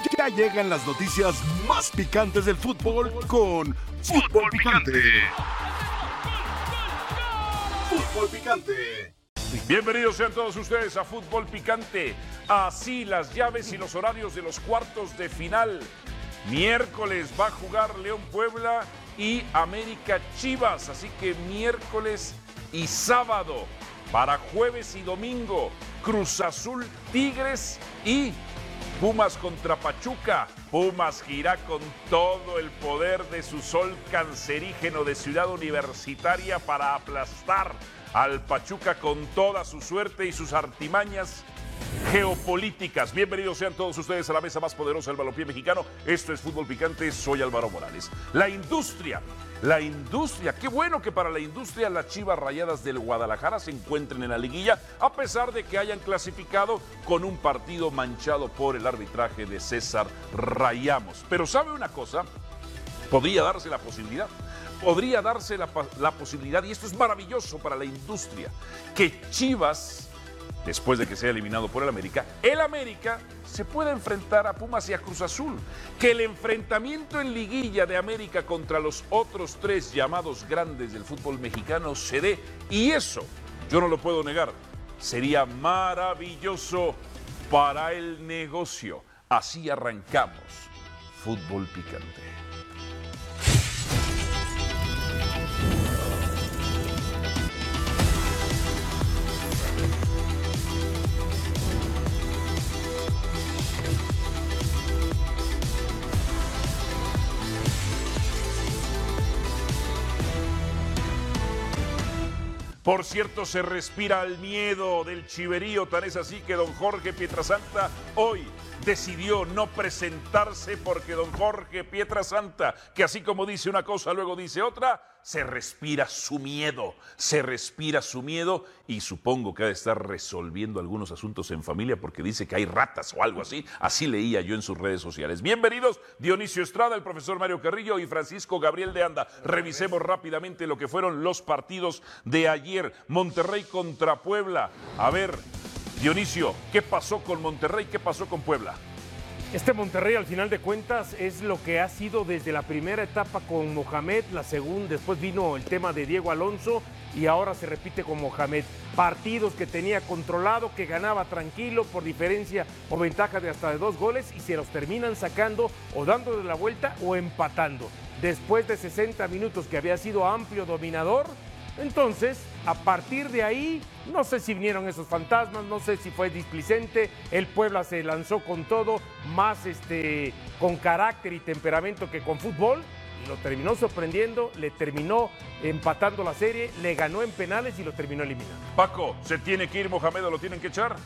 Ya llegan las noticias más picantes del fútbol con Fútbol Picante. Fútbol Picante. Bienvenidos sean todos ustedes a Fútbol Picante. Así las llaves y los horarios de los cuartos de final. Miércoles va a jugar León Puebla y América Chivas. Así que miércoles y sábado. Para jueves y domingo, Cruz Azul Tigres y Pumas contra Pachuca. Pumas irá con todo el poder de su sol cancerígeno de Ciudad Universitaria para aplastar al Pachuca con toda su suerte y sus artimañas geopolíticas. Bienvenidos sean todos ustedes a la mesa más poderosa del balompié mexicano. Esto es Fútbol Picante, soy Álvaro Morales. La industria, qué bueno que para la industria las Chivas Rayadas del Guadalajara se encuentren en la liguilla, a pesar de que hayan clasificado con un partido manchado por el arbitraje de César Rayamos. Pero ¿sabe una cosa? Podría darse la posibilidad, y esto es maravilloso para la industria, que Chivas, después de que sea eliminado por el América se puede enfrentar a Pumas y a Cruz Azul. Que el enfrentamiento en liguilla de América contra los otros tres llamados grandes del fútbol mexicano se dé. Y eso, yo no lo puedo negar, sería maravilloso para el negocio. Así arrancamos Fútbol Picante. Por cierto, se respira el miedo del chiverío, tan es así que don Jorge Pietrasanta hoy decidió no presentarse porque don Jorge Pietrasanta, que así como dice una cosa, luego dice otra, se respira su miedo y supongo que ha de estar resolviendo algunos asuntos en familia porque dice que hay ratas o algo así leía yo en sus redes sociales. Bienvenidos Dionisio Estrada, el profesor Mario Carrillo y Francisco Gabriel de Anda. Revisemos rápidamente lo que fueron los partidos de ayer. Monterrey contra Puebla. A ver, Dionisio, ¿qué pasó con Monterrey? ¿Qué pasó con Puebla? Este Monterrey, al final de cuentas, es lo que ha sido desde la primera etapa con Mohamed, la segunda, después vino el tema de Diego Alonso y ahora se repite con Mohamed. Partidos que tenía controlado, que ganaba tranquilo por diferencia o ventaja de hasta de 2 goles y se los terminan sacando o dándole la vuelta o empatando. Después de 60 minutos que había sido amplio dominador, entonces, a partir de ahí, no sé si vinieron esos fantasmas, no sé si fue displicente, el Puebla se lanzó con todo, más con carácter y temperamento que con fútbol, y lo terminó sorprendiendo, le terminó empatando la serie, le ganó en penales y lo terminó eliminando. Paco, ¿se tiene que ir Mohamed o lo tienen que echar?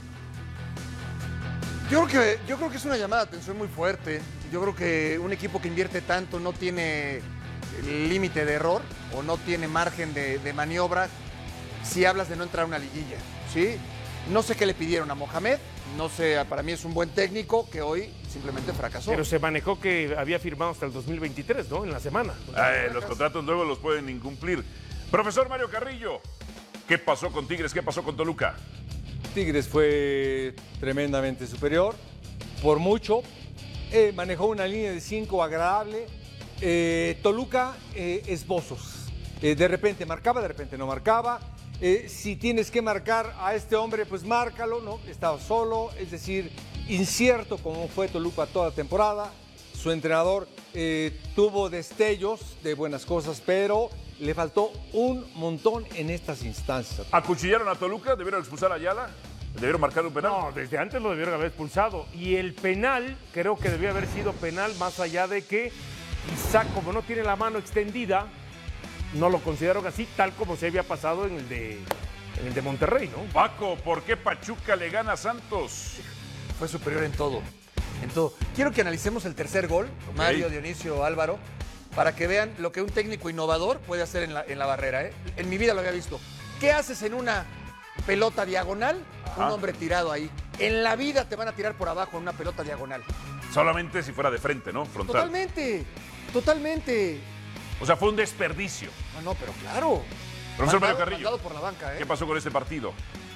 Yo creo que es una llamada de atención muy fuerte. Yo creo que un equipo que invierte tanto no tiene límite de error o no tiene margen de maniobra si hablas de no entrar a una liguilla, ¿sí? No sé qué le pidieron a Mohamed, no sé, para mí es un buen técnico que hoy simplemente fracasó. Pero se manejó que había firmado hasta el 2023, ¿no? En la semana. Los contratos luego los pueden incumplir. Profesor Mario Carrillo, ¿qué pasó con Tigres? ¿Qué pasó con Toluca? Tigres fue tremendamente superior, por mucho. Manejó una línea de 5 agradable. Toluca, esbozos. De repente marcaba, de repente no marcaba. Si tienes que marcar a este hombre, pues márcalo, ¿no? Estaba solo, es decir, incierto como fue Toluca toda temporada. Su entrenador tuvo destellos de buenas cosas, pero le faltó un montón en estas instancias. ¿Acuchillaron a Toluca? ¿Debieron expulsar a Ayala? ¿Debieron marcar un penal? No, desde antes lo debieron haber expulsado. Y el penal, creo que debió haber sido penal, más allá de que Isaac, como no tiene la mano extendida, no lo consideraron así, tal como se había pasado en el de Monterrey, ¿no? Paco, ¿por qué Pachuca le gana a Santos? Fue superior en todo. Quiero que analicemos el tercer gol, Mario, Dionisio, Álvaro, para que vean lo que un técnico innovador puede hacer en la barrera, ¿eh? En mi vida lo había visto. ¿Qué haces en una pelota diagonal? Un hombre tirado ahí. En la vida te van a tirar por abajo en una pelota diagonal. Solamente si fuera de frente, ¿no? Frontal. Totalmente. O sea, fue un desperdicio. No, pero claro. Profesor Mario Carrillo, por la banca, ¿eh? ¿Qué pasó con este partido?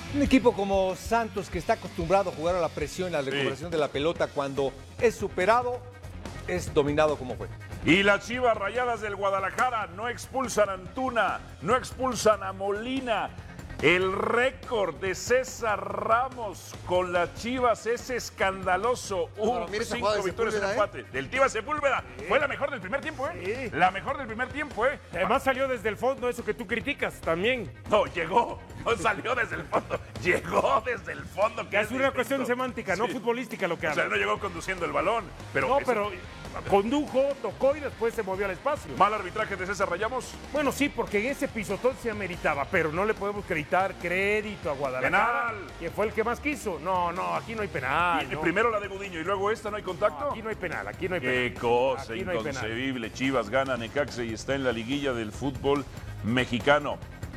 Un equipo como Santos, que está acostumbrado a jugar a la presión, a la recuperación de la pelota, cuando es superado, es dominado como fue. Y las Chivas Rayadas del Guadalajara no expulsan a Antuna, no expulsan a Molina. El récord de César Ramos con las Chivas es escandaloso. Mira esa 5 jugada de victorias en Sepúlveda, empate. Del Tiva Sepúlveda. Fue la mejor del primer tiempo, Sí. La mejor del primer tiempo, Además salió desde el fondo, eso que tú criticas también. No, llegó. No salió desde el fondo. Llegó desde el fondo. Que Es una cuestión semántica, no Sí. futbolística lo que O sea, habla. no llegó conduciendo el balón. Pero No, eso- pero condujo, tocó y después se movió al espacio. Mal arbitraje de César Rayamos. Bueno, sí, porque en ese pisotón se ameritaba, pero no le podemos acreditar crédito a Guadalajara, Penal. que fue el que más quiso. No, aquí no hay penal. Y no. primero la de Gudiño y luego esta, ¿no hay contacto? Aquí no hay penal, aquí no hay penal. Qué cosa Aquí no hay penal. inconcebible. Chivas gana Necaxa y está en la liguilla del fútbol mexicano.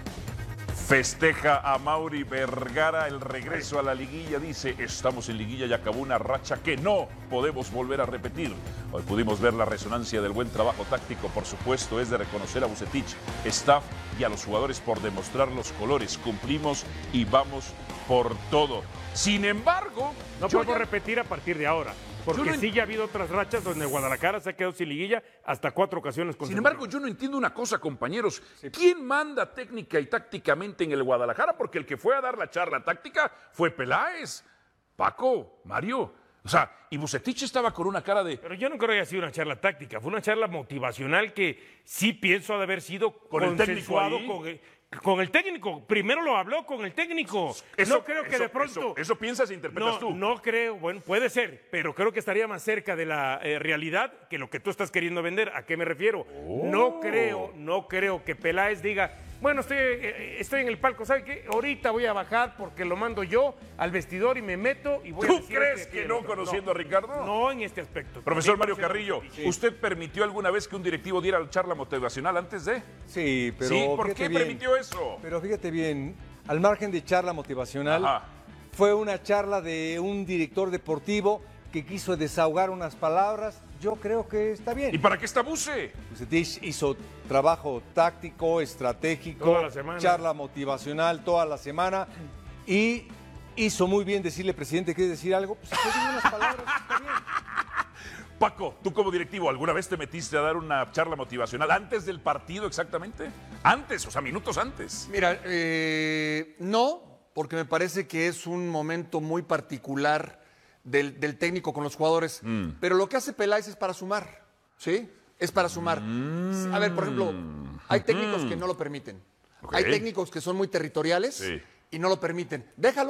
Festeja a Mauri Vergara el regreso a la liguilla. Dice, estamos en liguilla y acabó una racha que no podemos volver a repetir. Hoy pudimos ver la resonancia del buen trabajo táctico. Por supuesto, es de reconocer a Vucetich, staff y a los jugadores por demostrar los colores. Cumplimos y vamos por todo. Sin embargo, No yo podemos ya- repetir a partir de ahora. Porque Yo no sí ya ha habido otras rachas donde Guadalajara se ha quedado sin liguilla hasta 4 ocasiones. Sin embargo, yo no entiendo una cosa, compañeros. ¿Quién manda técnica y tácticamente en el Guadalajara? Porque el que fue a dar la charla táctica fue Peláez. Paco, Mario. O sea, y Vucetich estaba con una cara de... Pero yo no creo que haya sido una charla táctica, fue una charla motivacional que sí pienso ha de haber sido ¿Con el técnico consensuado ahí? con el técnico. Primero lo habló con el técnico. No creo que de pronto... Eso piensas e interpretas tú. No creo, bueno, puede ser, pero creo que estaría más cerca de la realidad que lo que tú estás queriendo vender. ¿A qué me refiero? No creo que Peláez diga, bueno, estoy en el palco, ¿sabe qué? Ahorita voy a bajar porque lo mando yo al vestidor y me meto y voy a ¿Tú decir crees lo que quiero. no, conociendo a Ricardo? No en este aspecto. Profesor También Mario Carrillo, ¿usted permitió alguna vez que un directivo diera la charla motivacional antes de? Sí, pero Sí, ¿por fíjate qué bien, permitió eso? Pero fíjate bien, al margen de charla motivacional, Ajá. fue una charla de un director deportivo que quiso desahogar unas palabras. Yo creo que está bien. ¿Y para qué está Buce? Vucetich hizo trabajo táctico, estratégico, Toda la semana. charla motivacional toda la semana y hizo muy bien decirle, presidente, ¿quieres decir algo? Pues usted diga unas palabras, está bien. Paco, tú como directivo, ¿alguna vez te metiste a dar una charla motivacional antes del partido exactamente? Antes, o sea, minutos antes. Mira, no, porque me parece que es un momento muy particular del técnico con los jugadores. Pero lo que hace Peláez es para sumar, ¿sí? Es para sumar. A ver, por ejemplo, hay técnicos que no lo permiten. Ok. Hay técnicos que son muy territoriales Sí. y no lo permiten.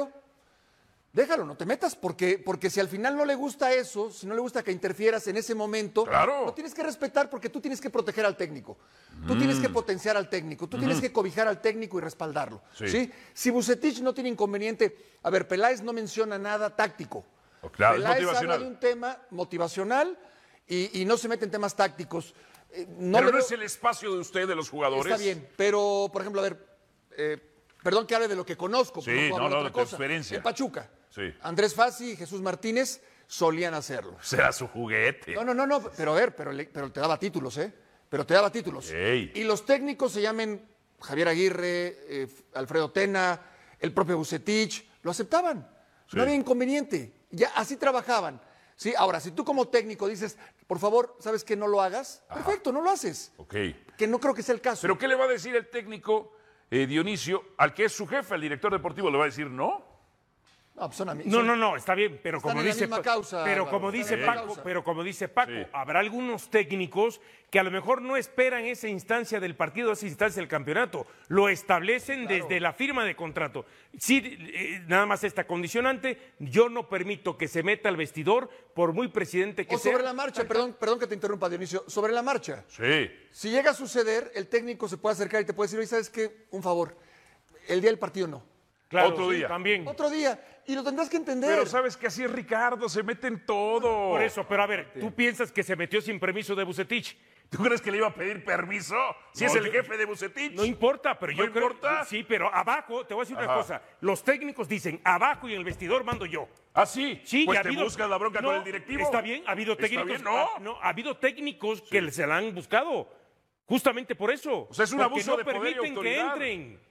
Déjalo, no te metas, porque si al final no le gusta eso, si no le gusta que interfieras en ese momento, Claro. lo tienes que respetar porque tú tienes que proteger al técnico. Tú tienes que potenciar al técnico, tú tienes que cobijar al técnico y respaldarlo. Sí. ¿sí? Si Vucetich no tiene inconveniente, a ver, Peláez no menciona nada táctico. Oh, claro, es Peláez motivacional. habla de un tema motivacional y no se mete en temas tácticos. Pero le no veo- es el espacio de usted, de los jugadores. Está bien, pero, por ejemplo, a ver, perdón que hable de lo que conozco, Sí, pero puedo hablar no, de de otra tu cosa. experiencia. En Pachuca, Sí. Andrés Fassi y Jesús Martínez solían hacerlo. Será su juguete. No, pero a ver, pero te daba títulos, ¿eh? Pero te daba títulos. Ey. Y los técnicos se llamen Javier Aguirre, Alfredo Tena, el propio Vucetich, lo aceptaban. Sí. No había inconveniente. Ya así trabajaban. ¿Sí? Ahora, si tú como técnico dices, por favor, ¿sabes que no lo hagas? Perfecto, no lo haces. Ok. Que no creo que sea el caso. ¿Pero qué le va a decir el técnico Dionisio al que es su jefe, al director deportivo? ¿Le va a decir no? No, pues son amigos. No, está bien, pero Están como en la dice misma causa, pero Álvaro, como están dice en la misma Paco, causa. pero como dice Paco, Sí. habrá algunos técnicos que a lo mejor no esperan esa instancia del partido, esa instancia del campeonato, lo establecen desde la firma de contrato. Sí, nada más esta condicionante, yo no permito que se meta al vestidor por muy presidente que O sea. sobre la marcha, perdón que te interrumpa, Dionisio, sobre la marcha. Sí. Si llega a suceder, el técnico se puede acercar y te puede decir, oye, ¿sabes qué? Un favor, el día del partido no. Claro, Otro sí, día. también. Otro día. Y lo tendrás que entender. Pero sabes que así es Ricardo, se mete en todo. Por eso, pero a ver, ¿tú piensas que se metió sin permiso de Vucetich? ¿Tú crees que le iba a pedir permiso si No, es el yo- jefe de Vucetich? No importa, pero ¿No yo creo importa? sí, pero abajo, te voy a decir una Ajá. cosa, los técnicos dicen, abajo y en el vestidor mando yo. ¿Ah, sí? Sí, pues y ha te habido- buscas la bronca No, con el directivo. Está bien, ha habido Está técnicos. bien, ¿no? Ha habido técnicos que se la han buscado. Justamente por eso. O sea, es un porque abuso no de poder y permiten que autoridad. entren.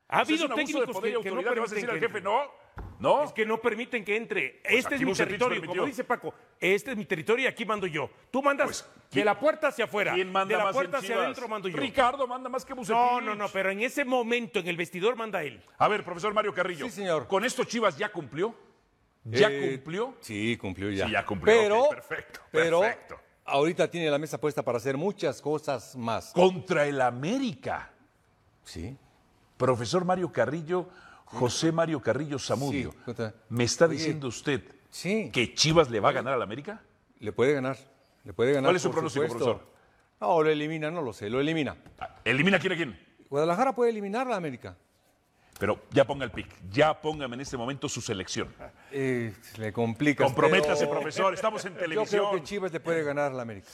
Ha Pues es habido un abuso de técnicos poder y que no autoridad. ¿Le vas a decir al permiten jefe no? Es que no permiten que entre. Pues Este es aquí mi Bucetich territorio, permitió. como dice Paco. Este es mi territorio y aquí mando yo. Tú mandas Pues, de la puerta hacia afuera. ¿Quién manda de la más puerta en hacia Chivas? adentro mando yo. Ricardo manda más que Bucetich. No, pero en ese momento, en el vestidor, manda él. A ver, profesor Mario Carrillo. Sí, señor. ¿Con esto Chivas ya cumplió? ¿Ya cumplió? Sí, cumplió ya. Sí, ya cumplió. Pero, Ok, perfecto. pero Perfecto. ahorita tiene la mesa puesta para hacer muchas cosas más. Contra el América. Sí. Profesor Mario Carrillo, José Mario Carrillo Zamudio. Sí, contra- ¿Me está Oye, diciendo usted sí. que Chivas le va a ganar al América? Le puede ganar. Le puede ganar. ¿Cuál es su por pronóstico, supuesto. profesor? No, lo elimina, no lo sé, lo elimina. ¿Elimina quién a quién? Guadalajara puede eliminar a la América. Pero ya ponga el pick. Ya póngame en este momento su selección. Le complica. Comprométase, profesor. Estamos en Yo televisión. creo que Chivas le puede ganar a la América.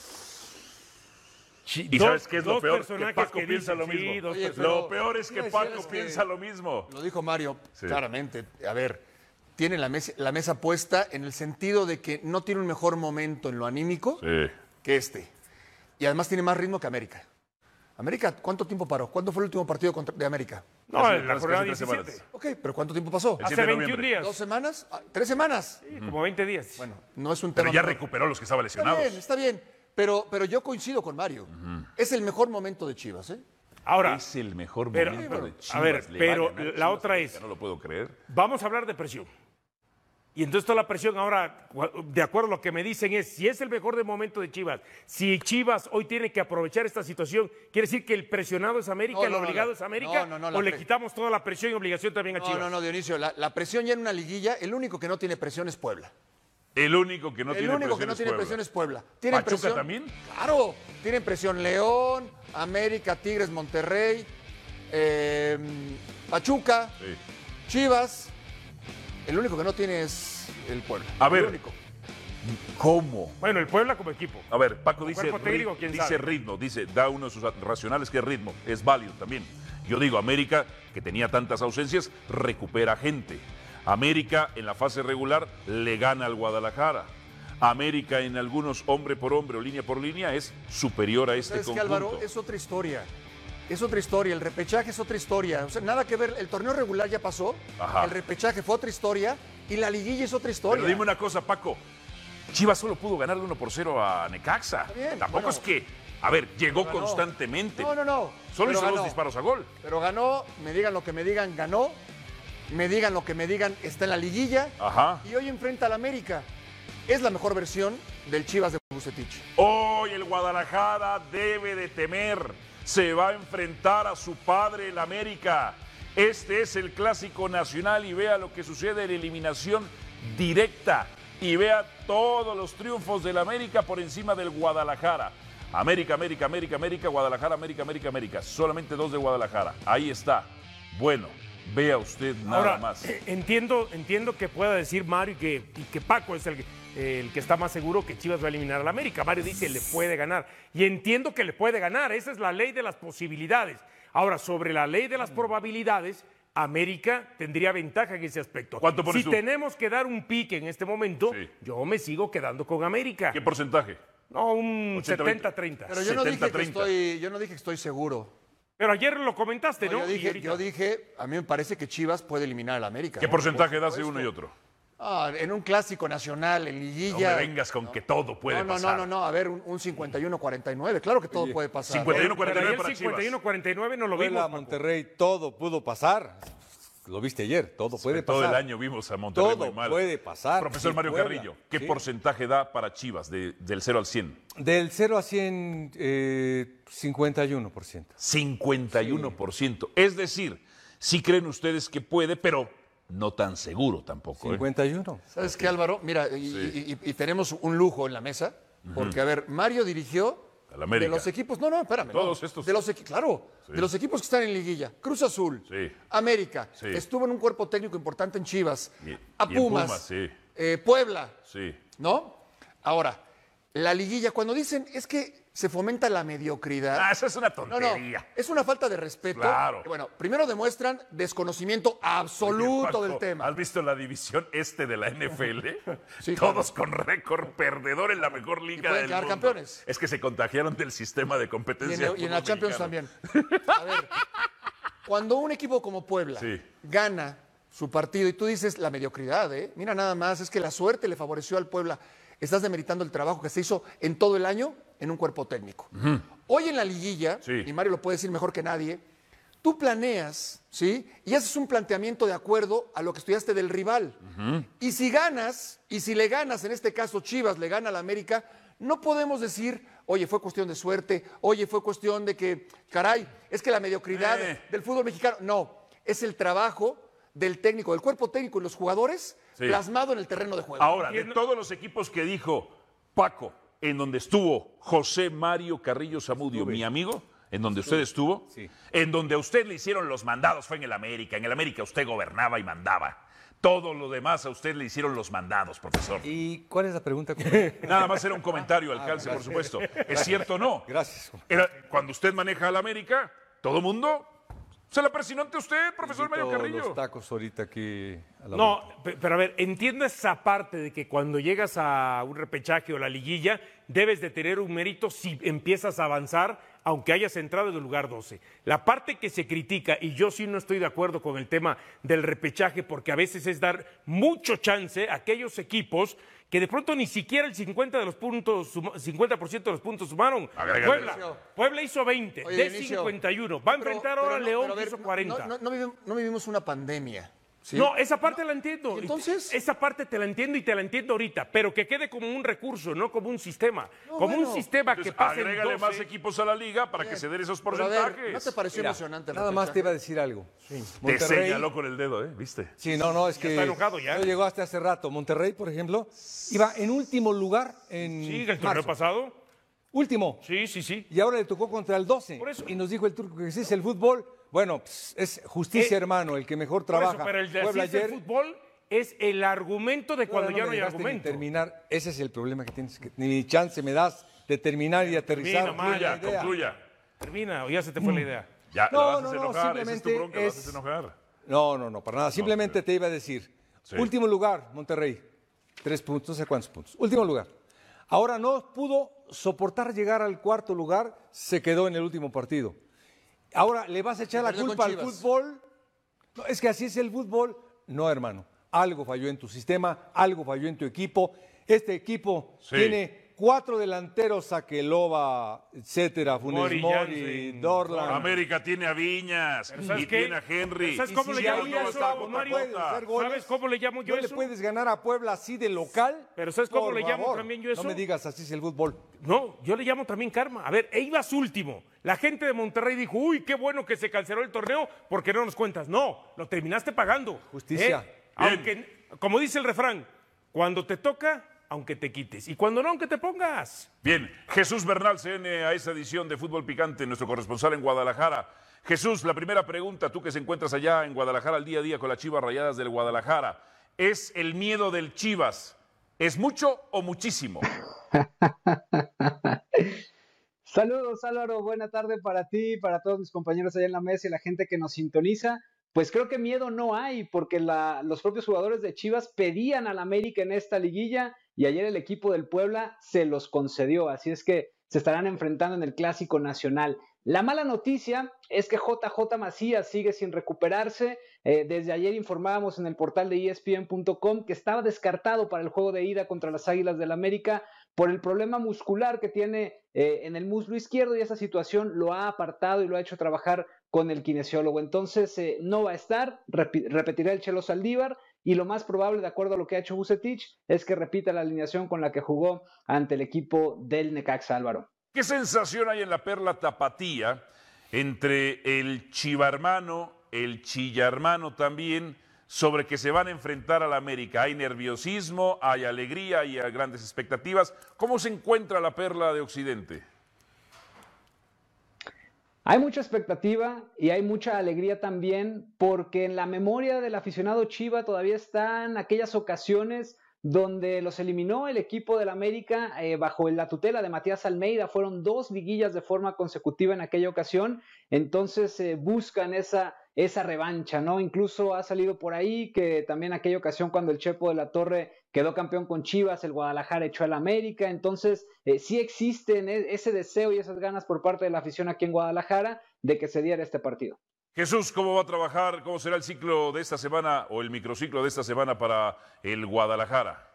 ¿Y sabes qué es lo dos peor? Que personajes Paco que piensa dicen, lo sí, mismo. dos Oye, personajes. Lo peor es que Quiero Paco decirles que- piensa lo mismo. Lo dijo Mario Sí. claramente. A ver, tiene la mesa puesta en el sentido de que no tiene un mejor momento en lo anímico Sí. que este. Y además tiene más ritmo que América. América, ¿cuánto tiempo paró? ¿Cuándo fue el último partido de América? No, Casi- en la casi jornada 3 17. semanas. Ok, pero ¿cuánto tiempo pasó? El Hace 7 de 21 noviembre. días. ¿2 semanas? Ah, ¿3 semanas? Sí, como 20 días. Bueno, no es un Pero tema. ya menor. recuperó los que estaban lesionados. Está bien. Pero yo coincido con Mario. Es el mejor momento de Chivas, ¿eh? Ahora, Es el mejor Pero- momento de Chivas. a ver, Le va pero ganar la Chivas otra América, es- No lo puedo creer. vamos a hablar de presión. Y entonces toda la presión ahora, de acuerdo a lo que me dicen, es si es el mejor de momento de Chivas, si Chivas hoy tiene que aprovechar esta situación, ¿quiere decir que el presionado es América, No, el no, no, obligado no. es América? No, ¿O le pre- quitamos toda la presión y obligación también a Chivas? No, Dionisio. La presión ya en una liguilla, el único que no tiene presión es Puebla. El único que no El tiene único que no tiene Puebla. presión es Puebla. ¿Tienen ¿Pachuca presión? también? Claro, tienen presión León, América, Tigres, Monterrey, Pachuca, Sí. Chivas. El único que no tiene es el Puebla. A ver. El único. ¿Cómo? Bueno, el Puebla como equipo. A ver, Paco dice, cuerpo técnico, ¿quién dice sabe? ritmo, da uno de sus racionales que es ritmo, es válido también. Yo digo, América, que tenía tantas ausencias, recupera gente. América en la fase regular le gana al Guadalajara. América en algunos hombre por hombre o línea por línea es superior a este ¿Sabes qué, conjunto. Álvaro? Es otra historia. Es otra historia. El repechaje es otra historia. O sea, nada que ver. El torneo regular ya pasó. Ajá. El repechaje fue otra historia. Y la liguilla es otra historia. Pero dime una cosa, Paco. Chivas solo pudo ganarle 1-0 a Necaxa. bien, Tampoco bueno. es que, a ver, llegó Ganó. constantemente. No. Solo Pero hizo ganó. 2 disparos a gol. Pero ganó, me digan lo que me digan, ganó. Me digan lo que me digan, está en la liguilla. Ajá. Y hoy enfrenta al América. Es la mejor versión del Chivas de Bucetich. Hoy el Guadalajara debe de temer. Se va a enfrentar a su padre, el América. Este es el clásico nacional y vea lo que sucede en eliminación directa. Y vea todos los triunfos del América por encima del Guadalajara. América, Guadalajara, América. Solamente 2 de Guadalajara. Ahí está. Bueno, vea usted nada Ahora, más. entiendo que pueda decir Mario y que Paco es el que está más seguro que Chivas va a eliminar al América. Mario dice le puede ganar. Y entiendo que le puede ganar. Esa es la ley de las posibilidades. Ahora, sobre la ley de las probabilidades, América tendría ventaja en ese aspecto. ¿Cuánto pones si tú? tenemos que dar un pique en este momento, Sí. yo me sigo quedando con América. ¿Qué porcentaje? No, un 80-20. 70-30. Pero yo no dije que 70-30. yo no dije que estoy seguro. Pero ayer lo comentaste, ¿no? No, Y ahorita- yo dije, a mí me parece que Chivas puede eliminar al América. ¿Qué porcentaje das de uno y otro? En un clásico nacional, en No liguilla. me vengas con que todo puede no, pasar. A ver, un 51-49. Claro que todo puede pasar. 51-49 Pero ayer para Chivas. 51-49 no lo vimos. Puebla, Paco. Monterrey, todo pudo pasar. Lo viste ayer, todo puede Todo pasar. el año vimos a Monterrey Todo muy mal. puede pasar. Profesor Sí, Mario Puebla. Carrillo, ¿qué Sí. porcentaje da para Chivas del 0 al 100? Del 0 a 100, 51%. 51%. Es decir, sí creen ustedes que puede, pero no tan seguro tampoco. ¿eh? 51. ¿Sabes qué, Álvaro? Mira, y tenemos un lujo en la mesa, porque, a ver, Mario dirigió Al América. de los equipos, espérame. Todos no. estos. De los claro, de los equipos que están en liguilla. Cruz Azul, Sí. América, Sí. estuvo en un cuerpo técnico importante en Chivas, Y- a y en Pumas, Pumas, sí. Puebla, Sí. ¿no? Ahora, la liguilla, cuando dicen es que se fomenta la mediocridad. Ah, eso es una No, tontería. es una falta de respeto. Claro. Bueno, primero demuestran desconocimiento absoluto Paco, del tema. ¿Has visto la división de la NFL? Sí, Todos con récord perdedor en la mejor liga pueden del quedar mundo. campeones. Es que se contagiaron del sistema de Y competencia. en, y en la del Champions fútbol también. A ver, Cuando un equipo como Puebla Sí. gana su partido y tú dices la mediocridad, mira nada más, es que la suerte le favoreció al Puebla, estás demeritando el trabajo que se hizo en todo el año en un cuerpo técnico. Hoy en la liguilla, Sí. y Mario lo puede decir mejor que nadie, tú planeas, ¿sí? Y haces un planteamiento de acuerdo a lo que estudiaste del rival. Y si ganas, y si le ganas, en este caso Chivas le gana a la América, no podemos decir, oye, fue cuestión de suerte, oye, fue cuestión de que, caray, es que la mediocridad del fútbol mexicano. No, es el trabajo del técnico, del cuerpo técnico y los jugadores Sí. plasmado en el terreno de juego. Ahora, de todos los equipos que dijo Paco, en donde estuvo José Mario Carrillo Zamudio, mi amigo, en donde usted estuvo, Sí. en donde a usted le hicieron los mandados, fue en el América. En el América usted gobernaba y mandaba. Todo lo demás a usted le hicieron los mandados, profesor. ¿Y cuál es la pregunta? Nada más era un comentario al calce, por supuesto. ¿Es cierto o no? Gracias. Cuando usted maneja al América, todo mundo se la persinó ante usted, profesor Mario Invito Carrillo. los tacos ahorita aquí a la No, vuelta. pero a ver, entiendo esa parte de que cuando llegas a un repechaje o la liguilla, debes de tener un mérito si empiezas a avanzar, aunque hayas entrado en el lugar 12. La parte que se critica, y yo sí no estoy de acuerdo con el tema del repechaje, porque a veces es dar mucho chance a aquellos equipos que de pronto ni siquiera el 50% de los puntos sumaron. Agrégale. Puebla hizo 20, Oye, de Dionisio, 51. Va a enfrentar ahora a no, León, pero a que ver, hizo 40. No vivimos una pandemia. ¿sí? No, esa parte la entiendo. ¿Y entonces? Esa parte te la entiendo y te la entiendo ahorita, pero que quede como un recurso, no como un sistema. Como bueno. un sistema Entonces, que pase en agrégale 12. más equipos a la liga para que se den esos Pero a ver, porcentajes. ¿no te pareció Mira, emocionante el nada más te repechaje? iba a decir algo. Te Monterrey, señaló con el dedo, ¿viste? sí, no, es que está enojado ya. no llegó hasta hace rato. Monterrey, por ejemplo, iba en último lugar en Sí, el torneo marzo. pasado. Último. Sí. Y ahora le tocó contra el 12. Por eso. Y nos dijo el turco que sí es el fútbol. Bueno, es justicia, hermano, el que mejor Por eso, trabaja. pero el de Puebla así es el ayer. fútbol es el argumento de cuando Todavía ya no no me hay dejaste ni argumento. terminar. Ese es el problema que tienes. Que ni chance me das de terminar y aterrizar. Termina, Mario. la idea. Concluya. Termina, o ya se te fue la idea. Ya, No, la vas a no, hacer no, enojar. Esa es tu simplemente bronca, la vas a hacer enojar. No, para nada. Simplemente te iba a decir. Sí. Último lugar, Monterrey. 3 puntos, no sé cuántos puntos. Último lugar. Ahora no pudo soportar llegar al cuarto lugar, se quedó en el último partido. Ahora le vas a echar la perdió culpa con al Chivas. fútbol. No, es que así es el fútbol. No, hermano. Algo falló en tu sistema, algo falló en tu equipo. Este equipo Sí. tiene 4 delanteros, Saquelova, etcétera, Funes Mori, Mori, Jansen, Dorlan. América tiene a Viñas ¿sabes y qué? tiene a Henry. ¿Sabes cómo Y le si llamo ahí yo no eso, está, Mario? puedes hacer goles, ¿Sabes cómo le llamo yo ¿No le eso? puedes ganar a Puebla así de local? Pero ¿sabes cómo Por le llamo favor, también yo eso? No me digas así es el fútbol. No, yo le llamo también karma. A ver, ibas último. La gente de Monterrey dijo, uy, qué bueno que se canceló el torneo porque no nos cuentas. No, lo terminaste pagando. Justicia. Aunque, como dice el refrán, cuando te toca, aunque te quites. Y cuando no, aunque te pongas. Bien, Jesús Bernal se une a esta edición de Fútbol Picante, nuestro corresponsal en Guadalajara. Jesús, la primera pregunta, tú que se encuentras allá en Guadalajara al día a día con las Chivas Rayadas del Guadalajara, ¿es el miedo del Chivas? ¿Es mucho o muchísimo? Saludos Álvaro, buena tarde para ti, para todos mis compañeros allá en la mesa y la gente que nos sintoniza. Pues creo que miedo no hay, porque los propios jugadores de Chivas pedían al América en esta liguilla y ayer el equipo del Puebla se los concedió, así es que se estarán enfrentando en el Clásico Nacional. La mala noticia es que JJ Macías sigue sin recuperarse. Desde ayer informábamos en el portal de ESPN.com que estaba descartado para el juego de ida contra las Águilas del América por el problema muscular que tiene en el muslo izquierdo, y esa situación lo ha apartado y lo ha hecho trabajar con el kinesiólogo. Entonces no va a estar, repetirá el Chelo Saldívar, y lo más probable, de acuerdo a lo que ha hecho Vucetich, es que repita la alineación con la que jugó ante el equipo del Necaxa, Álvaro. ¿Qué sensación hay en la Perla Tapatía entre el Chivarmano, el Chillarmano también, sobre que se van a enfrentar al América? Hay nerviosismo, hay alegría, hay grandes expectativas. ¿Cómo se encuentra la Perla de Occidente? Hay mucha expectativa y hay mucha alegría también, porque en la memoria del aficionado Chiva todavía están aquellas ocasiones donde los eliminó el equipo del América bajo la tutela de Matías Almeida. Fueron 2 liguillas de forma consecutiva en aquella ocasión, entonces buscan esa revancha, ¿no? Incluso ha salido por ahí que también aquella ocasión cuando el Chepo de la Torre quedó campeón con Chivas, el Guadalajara echó al América. Entonces sí existen ese deseo y esas ganas por parte de la afición aquí en Guadalajara de que se diera este partido. Jesús, ¿cómo va a trabajar? ¿Cómo será el ciclo de esta semana o el microciclo de esta semana para el Guadalajara?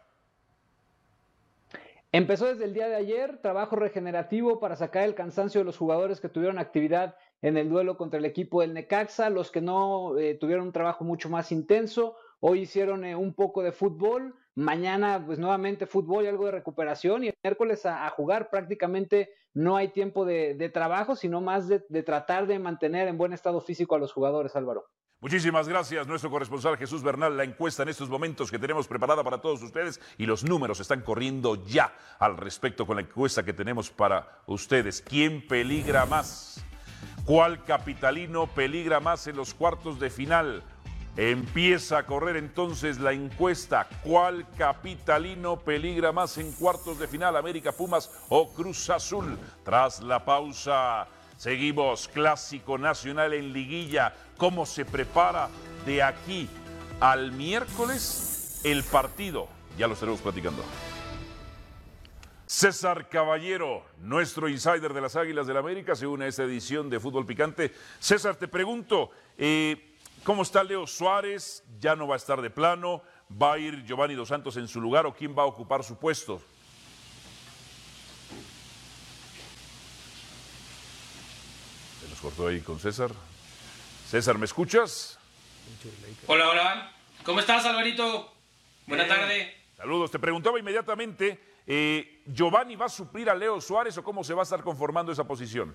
Empezó desde el día de ayer, trabajo regenerativo para sacar el cansancio de los jugadores que tuvieron actividad en el duelo contra el equipo del Necaxa, los que no tuvieron un trabajo mucho más intenso. Hoy hicieron un poco de fútbol, mañana pues nuevamente fútbol y algo de recuperación, y el miércoles a jugar. Prácticamente no hay tiempo de trabajo, sino más de tratar de mantener en buen estado físico a los jugadores, Álvaro. Muchísimas gracias, nuestro corresponsal Jesús Bernal. La encuesta en estos momentos que tenemos preparada para todos ustedes, y los números están corriendo ya al respecto con la encuesta que tenemos para ustedes. ¿Quién peligra más? ¿Cuál capitalino peligra más en los cuartos de final? Empieza a correr entonces la encuesta. ¿Cuál capitalino peligra más en cuartos de final? ¿América, Pumas o Cruz Azul? Tras la pausa, seguimos. Clásico nacional en liguilla. ¿Cómo se prepara de aquí al miércoles el partido? Ya lo estaremos platicando. César Caballero, nuestro insider de las Águilas del América, se une a esta edición de Fútbol Picante. César, te pregunto, ¿cómo está Leo Suárez? ¿Ya no va a estar de plano? ¿Va a ir Giovanni Dos Santos en su lugar o quién va a ocupar su puesto? Se nos cortó ahí con César. César, ¿me escuchas? Hola, hola. ¿Cómo estás, Alvarito? Buena tarde. Saludos. Te preguntaba inmediatamente, ¿Giovanni va a suplir a Leo Suárez o cómo se va a estar conformando esa posición?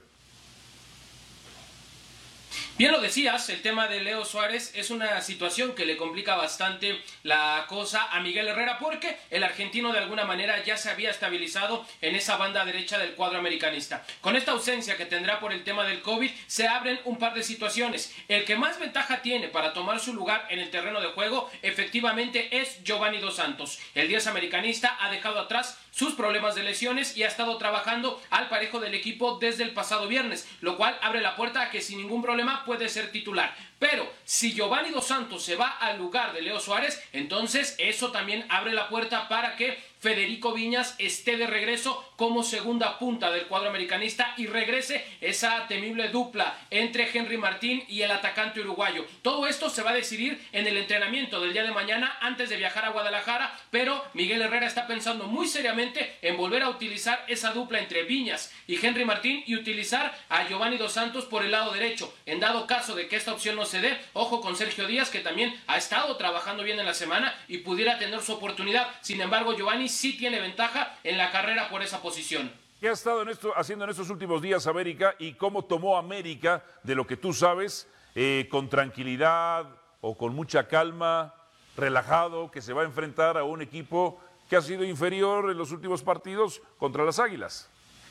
Bien lo decías, el tema de Leo Suárez es una situación que le complica bastante la cosa a Miguel Herrera, porque el argentino de alguna manera ya se había estabilizado en esa banda derecha del cuadro americanista. Con esta ausencia que tendrá por el tema del COVID, se abren un par de situaciones. El que más ventaja tiene para tomar su lugar en el terreno de juego, efectivamente, es Giovanni Dos Santos. El 10 americanista ha dejado atrás sus problemas de lesiones y ha estado trabajando al parejo del equipo desde el pasado viernes, lo cual abre la puerta a que sin ningún problema puede ser titular. Pero si Giovanni Dos Santos se va al lugar de Leo Suárez, entonces eso también abre la puerta para que Federico Viñas esté de regreso como segunda punta del cuadro americanista y regrese esa temible dupla entre Henry Martín y el atacante uruguayo. Todo esto se va a decidir en el entrenamiento del día de mañana antes de viajar a Guadalajara, pero Miguel Herrera está pensando muy seriamente en volver a utilizar esa dupla entre Viñas y Henry Martín y utilizar a Giovanni Dos Santos por el lado derecho. En dado caso de que esta opción no se dé, ojo con Sergio Díaz, que también ha estado trabajando bien en la semana y pudiera tener su oportunidad. Sin embargo, Giovanni sí tiene ventaja en la carrera por esa posición. ¿Qué ha estado haciendo en estos últimos días América y cómo tomó América, de lo que tú sabes, con tranquilidad o con mucha calma, relajado, que se va a enfrentar a un equipo que ha sido inferior en los últimos partidos contra las Águilas?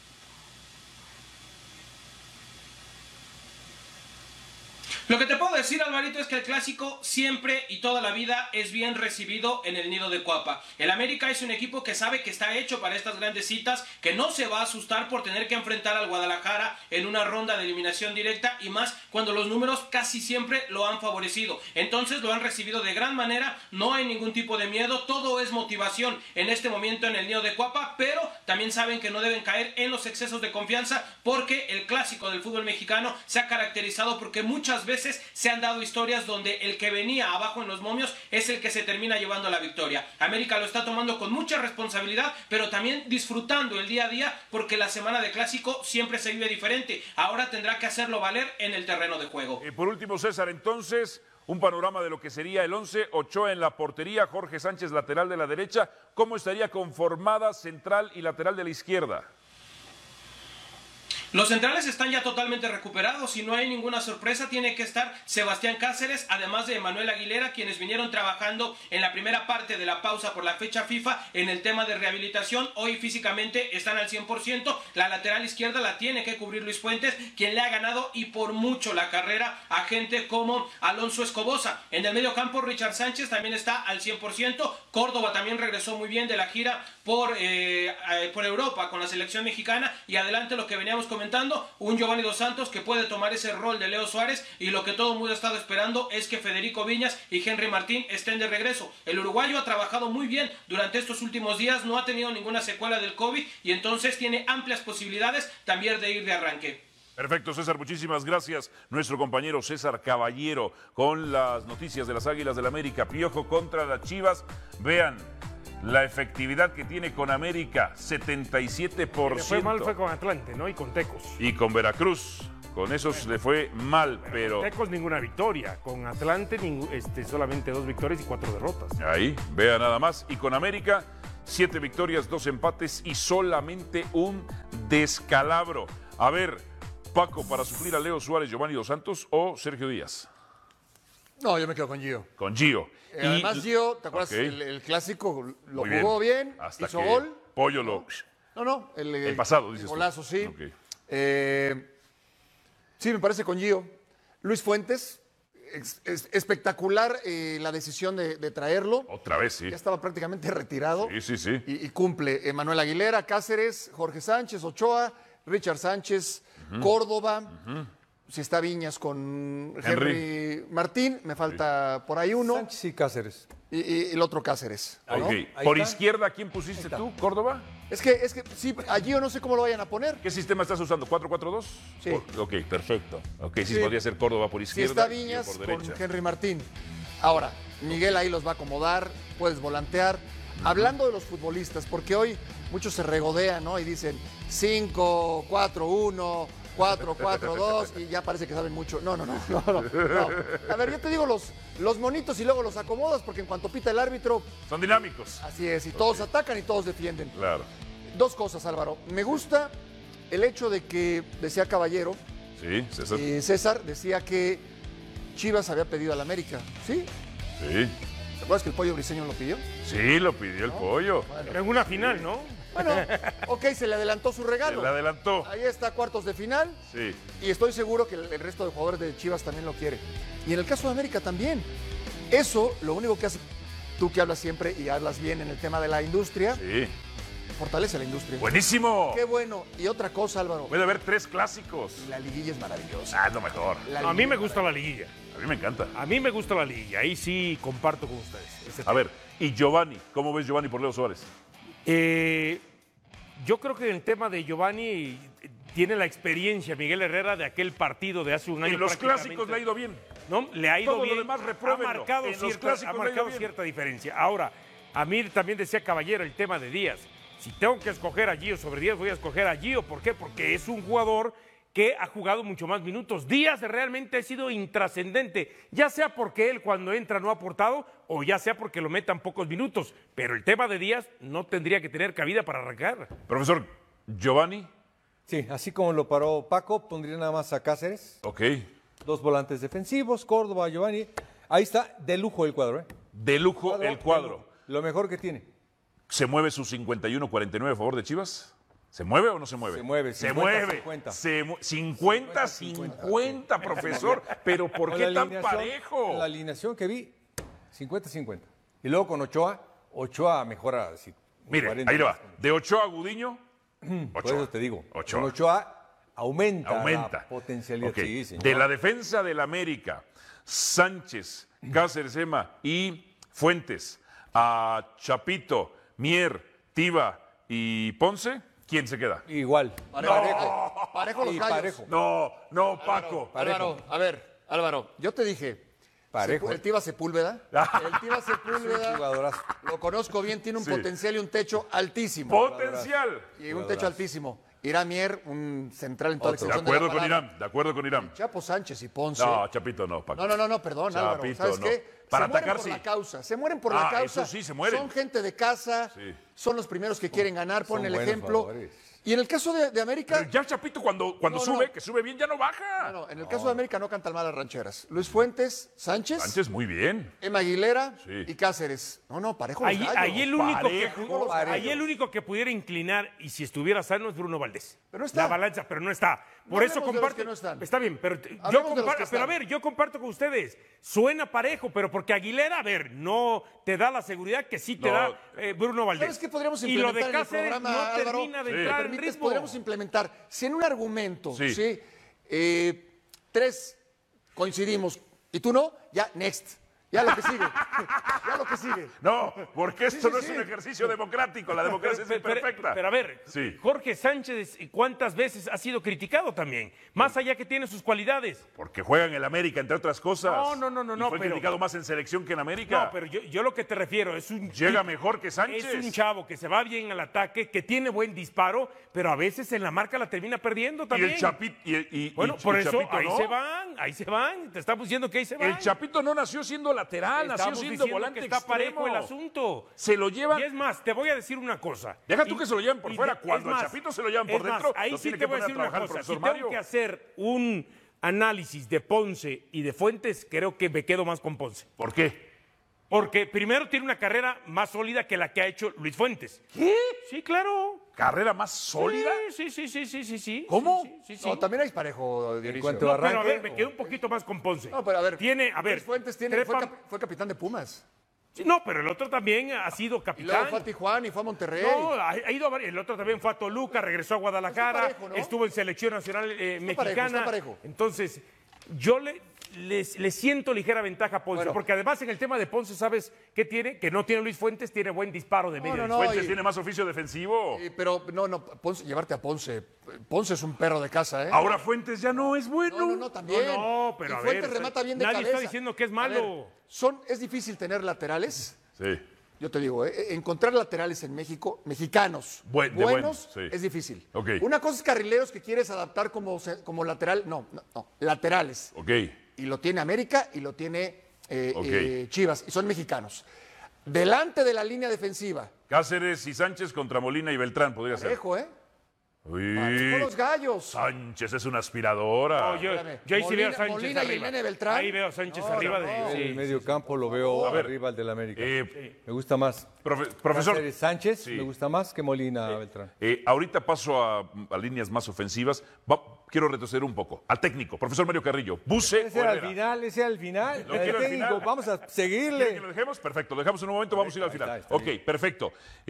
Lo que te puedo decir, Alvarito, es que el clásico siempre y toda la vida es bien recibido en el nido de Cuapa. El América es un equipo que sabe que está hecho para estas grandes citas, que no se va a asustar por tener que enfrentar al Guadalajara en una ronda de eliminación directa, y más cuando los números casi siempre lo han favorecido. Entonces lo han recibido de gran manera, no hay ningún tipo de miedo, todo es motivación en este momento en el nido de Cuapa, pero también saben que no deben caer en los excesos de confianza, porque el clásico del fútbol mexicano se ha caracterizado porque muchas veces se han dado historias donde el que venía abajo en los momios es el que se termina llevando la victoria. América lo está tomando con mucha responsabilidad, pero también disfrutando el día a día, porque la semana de clásico siempre se vive diferente. Ahora tendrá que hacerlo valer en el terreno de juego. Por último, César, entonces, un panorama de lo que sería el 11, Ochoa en la portería, Jorge Sánchez lateral de la derecha. ¿Cómo estaría conformada central y lateral de la izquierda? Los centrales están ya totalmente recuperados y no hay ninguna sorpresa. Tiene que estar Sebastián Cáceres, además de Manuel Aguilera, quienes vinieron trabajando en la primera parte de la pausa por la fecha FIFA en el tema de rehabilitación. Hoy físicamente están al 100%. La lateral izquierda la tiene que cubrir Luis Fuentes, quien le ha ganado y por mucho la carrera a gente como Alonso Escobosa. En el medio campo, Richard Sánchez también está al 100%. Córdoba también regresó muy bien de la gira por Europa con la selección mexicana. Y adelante lo que veníamos comentando, un Giovanni Dos Santos que puede tomar ese rol de Leo Suárez, y lo que todo el mundo ha estado esperando es que Federico Viñas y Henry Martín estén de regreso. El uruguayo ha trabajado muy bien durante estos últimos días, no ha tenido ninguna secuela del COVID y entonces tiene amplias posibilidades también de ir de arranque. Perfecto, César, muchísimas gracias. Nuestro compañero César Caballero con las noticias de las Águilas del América. Piojo contra las Chivas. Vean la efectividad que tiene con América, 77%. Le fue mal fue con Atlante, ¿no? Y con Tecos. Y con Veracruz. Con esos le fue mal, pero... Con Tecos ninguna victoria. Con Atlante solamente 2 victorias y 4 derrotas. Ahí, vea nada más. Y con América, 7 victorias, 2 empates y solamente un descalabro. A ver, Paco, para suplir a Leo Suárez, Giovanni Dos Santos o Sergio Díaz. No, yo me quedo con Gio. Con Gio. Además, Gio, ¿te acuerdas? Okay. El clásico lo Muy jugó bien, hasta hizo que gol. Pollo lo... No, el pasado, dices el golazo, tú. sí. Okay. Sí, me parece con Gio. Luis Fuentes, espectacular la decisión de traerlo. Otra vez, sí. Ya estaba prácticamente retirado. Sí. Y cumple. Manuel Aguilera, Cáceres, Jorge Sánchez, Ochoa, Richard Sánchez, Córdoba. Si está Viñas con Henry Martín, me falta por ahí uno. Sánchez y Cáceres. Y el otro Cáceres. ¿no? Okay. Por izquierda, ¿quién pusiste tú? ¿Córdoba? Es que sí, allí yo no sé cómo lo vayan a poner. ¿Qué sistema estás usando? ¿4-4-2? Sí. Ok, perfecto. Ok, sí, podría ser Córdoba por Si izquierda. está Viñas por con derecha. Henry Martín. Ahora, Miguel ahí los va a acomodar, puedes volantear. Hablando de los futbolistas, porque hoy muchos se regodean, ¿no? Y dicen 5-4-1, 4-4-2 y ya parece que saben mucho. No. A ver, yo te digo los monitos y luego los acomodas porque en cuanto pita el árbitro... Son dinámicos. Así es, y todos atacan y todos defienden. Claro. 2 cosas, Álvaro. Me gusta el hecho de que, decía Caballero, Sí, César. César decía que Chivas había pedido al América. ¿Sí? Sí. ¿Te acuerdas que el Pollo Briseño lo pidió? Sí, lo pidió el pollo. Pero en una final, ¿no? Bueno, ok, se le adelantó su Se regalo. le adelantó. Ahí está, cuartos de final. Sí. Y estoy seguro que el resto de jugadores de Chivas también lo quiere. Y en el caso de América también. Eso, lo único que hace, tú que hablas siempre y hablas bien en el tema de la industria, Sí. fortalece la industria. Buenísimo. Qué bueno. Y otra cosa, Álvaro, Puede haber 3 clásicos. la liguilla es maravillosa. Ah, es lo mejor. A mí me gusta la liguilla. A mí me encanta. A mí me gusta la liguilla. Ahí sí comparto con ustedes. A ver, y Giovanni, ¿cómo ves Giovanni por Leo Suárez? Yo creo que en el tema de Giovanni tiene la experiencia Miguel Herrera de aquel partido de hace un año. En los prácticamente. clásicos le ha ido bien. ¿No? Le ha ido Todo lo bien. demás ha repruébenlo. marcado, En los cierta, clásicos ha le ha ido marcado bien. cierta diferencia. Ahora, a mí también decía Caballero el tema de Díaz. Si tengo que escoger a Gio sobre Díaz, voy a escoger a Gio. ¿Por qué? Porque es un jugador que ha jugado mucho más minutos. Díaz realmente ha sido intrascendente, ya sea porque él cuando entra no ha aportado o ya sea porque lo metan pocos minutos. Pero el tema de Díaz no tendría que tener cabida para arrancar. Profesor, Giovanni. Sí, así como lo paró Paco, pondría nada más a Cáceres. Ok. 2 volantes defensivos, Córdoba, Giovanni. Ahí está, de lujo el cuadro, ¿eh? De lujo el cuadro. Lo mejor que tiene. ¿Se mueve su 51-49 a favor de Chivas? ¿Se mueve o no se mueve? Se mueve, Se 50, mueve. 50. 50, profesor. Pero ¿por Con qué la tan alineación- parejo? La alineación que vi, 50-50. Y luego con Ochoa mejora así. Mire, 40. ahí le va. De Ochoa a Gudiño, Por Ochoa. eso te digo. Ochoa. Con Ochoa aumenta Aumenta. la potencialidad. Ok. Sí, señor. De la defensa del América, Sánchez, Cáceres Ema y Fuentes, a Chapito, Mier, Tiva y Ponce, ¿quién se queda? Igual. Parejo los Sí, gallos. parejo. No, Paco. Álvaro, a ver, Álvaro, yo te dije, Parejo. el Tiva Sepúlveda, el Tiva Sepúlveda, Jugadorazo. lo conozco bien, tiene un Sí. potencial y un techo altísimo. Potencial. Y un techo altísimo. Irán Mier, un central en toda la De extensión acuerdo la con palabra. Irán, de acuerdo con Irán. Chapo Sánchez y Ponce. No, Chapito no, Paco. No, perdón, Álvaro. Chapito, ¿Sabes no. qué? Para se mueren atacar, por sí. la causa. Se mueren por la causa. Eso sí, se mueren. Son gente de casa. Sí. Son los primeros que quieren ganar. Ponen el buenos ejemplo. jugadores. Y en el caso de América. Pero ya Chapito cuando No, sube, no. que sube bien, ya no baja. No, en el caso de América no cantan mal las rancheras. Luis Fuentes, Sánchez, Sánchez muy bien. Emma Aguilera Sí. y Cáceres. parejo los Ahí, gallos. ahí el único Parejo, ahí el único que pudiera inclinar, y si estuviera sano, es Bruno Valdés. Pero no está. La balanza, pero no está. Por No eso hablemos de los comparto. que no están. Está bien, pero Hablemos de los que pero a están. ver, yo comparto con ustedes. Suena parejo, pero porque Aguilera, a ver, no te da la seguridad que sí te No. da Bruno Valdés. ¿Sabes qué podríamos Y lo implementar de en el Cáceres programa, no Álvaro? termina de Sí. entrar en Permites, ritmo. podríamos implementar, si en un argumento, Sí. ¿sí? 3 coincidimos y tú no, ya, next. Ya lo que sigue. Ya lo que sigue. No, porque esto sí, no sí. es un ejercicio democrático. La democracia es imperfecta. Pero a ver, Sí. Jorge Sánchez, ¿cuántas veces ha sido criticado también? Más allá que tiene sus cualidades. Porque juega en el América, entre otras cosas. No, Y fue pero- criticado más en selección que en América. No, pero yo lo que te refiero es un... Llega mejor que Sánchez. Es un chavo que se va bien al ataque, que tiene buen disparo, pero a veces en la marca la termina perdiendo Y también. el Chapito. Bueno, por eso Chapito, ahí ¿no? se van. Te estamos diciendo que ahí se van. El Chapito no nació siendo lateral, nació Estamos siendo diciendo volante que está extremo. parejo el asunto. Se lo llevan. Y es más, te voy a decir una cosa. Deja tú que se lo lleven por y fuera. es Cuando más, al Chapito se lo llevan por es más, dentro, ahí lo sí tiene te que voy a poner a decir una trabajar el cosa. Si profesor tengo Mario. que hacer un análisis de Ponce y de Fuentes, creo que me quedo más con Ponce. ¿Por qué? Porque primero tiene una carrera más sólida que la que ha hecho Luis Fuentes. ¿Qué? Sí, claro. ¿Carrera más sólida? Sí. ¿Cómo? Sí. No, también hay parejo, Dionisio. En cuanto No, a pero a arranque, ver, me quedo un poquito más con Ponce. No, pero a ver. Tiene, a ver. Luis Fuentes fue, trepa- fue capitán de Pumas. Sí, no, pero el otro también ha sido Y luego capitán. fue a Tijuana y fue a Monterrey. No, ha ido a varios. El otro también fue a Toluca, regresó a Guadalajara, Está parejo, ¿no? estuvo en selección nacional mexicana. está parejo. Entonces, yo le siento ligera ventaja a Ponce, Bueno. porque además en el tema de Ponce, ¿sabes qué tiene? Que no tiene Luis Fuentes, tiene buen disparo de media. no, Fuentes y- tiene más oficio defensivo. Pero llevarte a Ponce. Ponce es un perro de casa, ¿eh? Ahora Fuentes ya no es bueno. No, también. No, pero Y a Fuentes ver, remata bien de nadie cabeza. está diciendo que es malo. A ver, es difícil tener laterales. Sí. Yo te digo, encontrar laterales en México, mexicanos, De buenos, buenos, sí. es difícil. Ok. Una cosa es carrileros que quieres adaptar como lateral, no, laterales. Ok. Y lo tiene América y lo tiene Ok. Chivas, y son mexicanos. Delante de la línea defensiva, Cáceres y Sánchez contra Molina y Beltrán podría ser. parejo, ¿eh? Uy, Con los gallos. Sánchez es una aspiradora. No, yo espérame. ahí sí veo a Molina- Sánchez Molina y el arriba. Nene Beltrán. Ahí veo a Sánchez No, arriba. no. Sí, el medio campo lo veo A ver. arriba al del América. Eh, Me gusta más. Profesor, Cáceres Sánchez Sí. me gusta más que Molina Beltrán. ahorita paso a líneas más ofensivas. Quiero retroceder un poco. Al técnico, profesor Mario Carrillo. Buse Ese o era al Herrera. final, ese era al final. Lo El quiero al técnico, final. vamos a ¿Quiere seguirle. que lo dejemos? Perfecto, lo dejamos en un momento, vamos a ir al Ahí final. está Ok, bien. perfecto.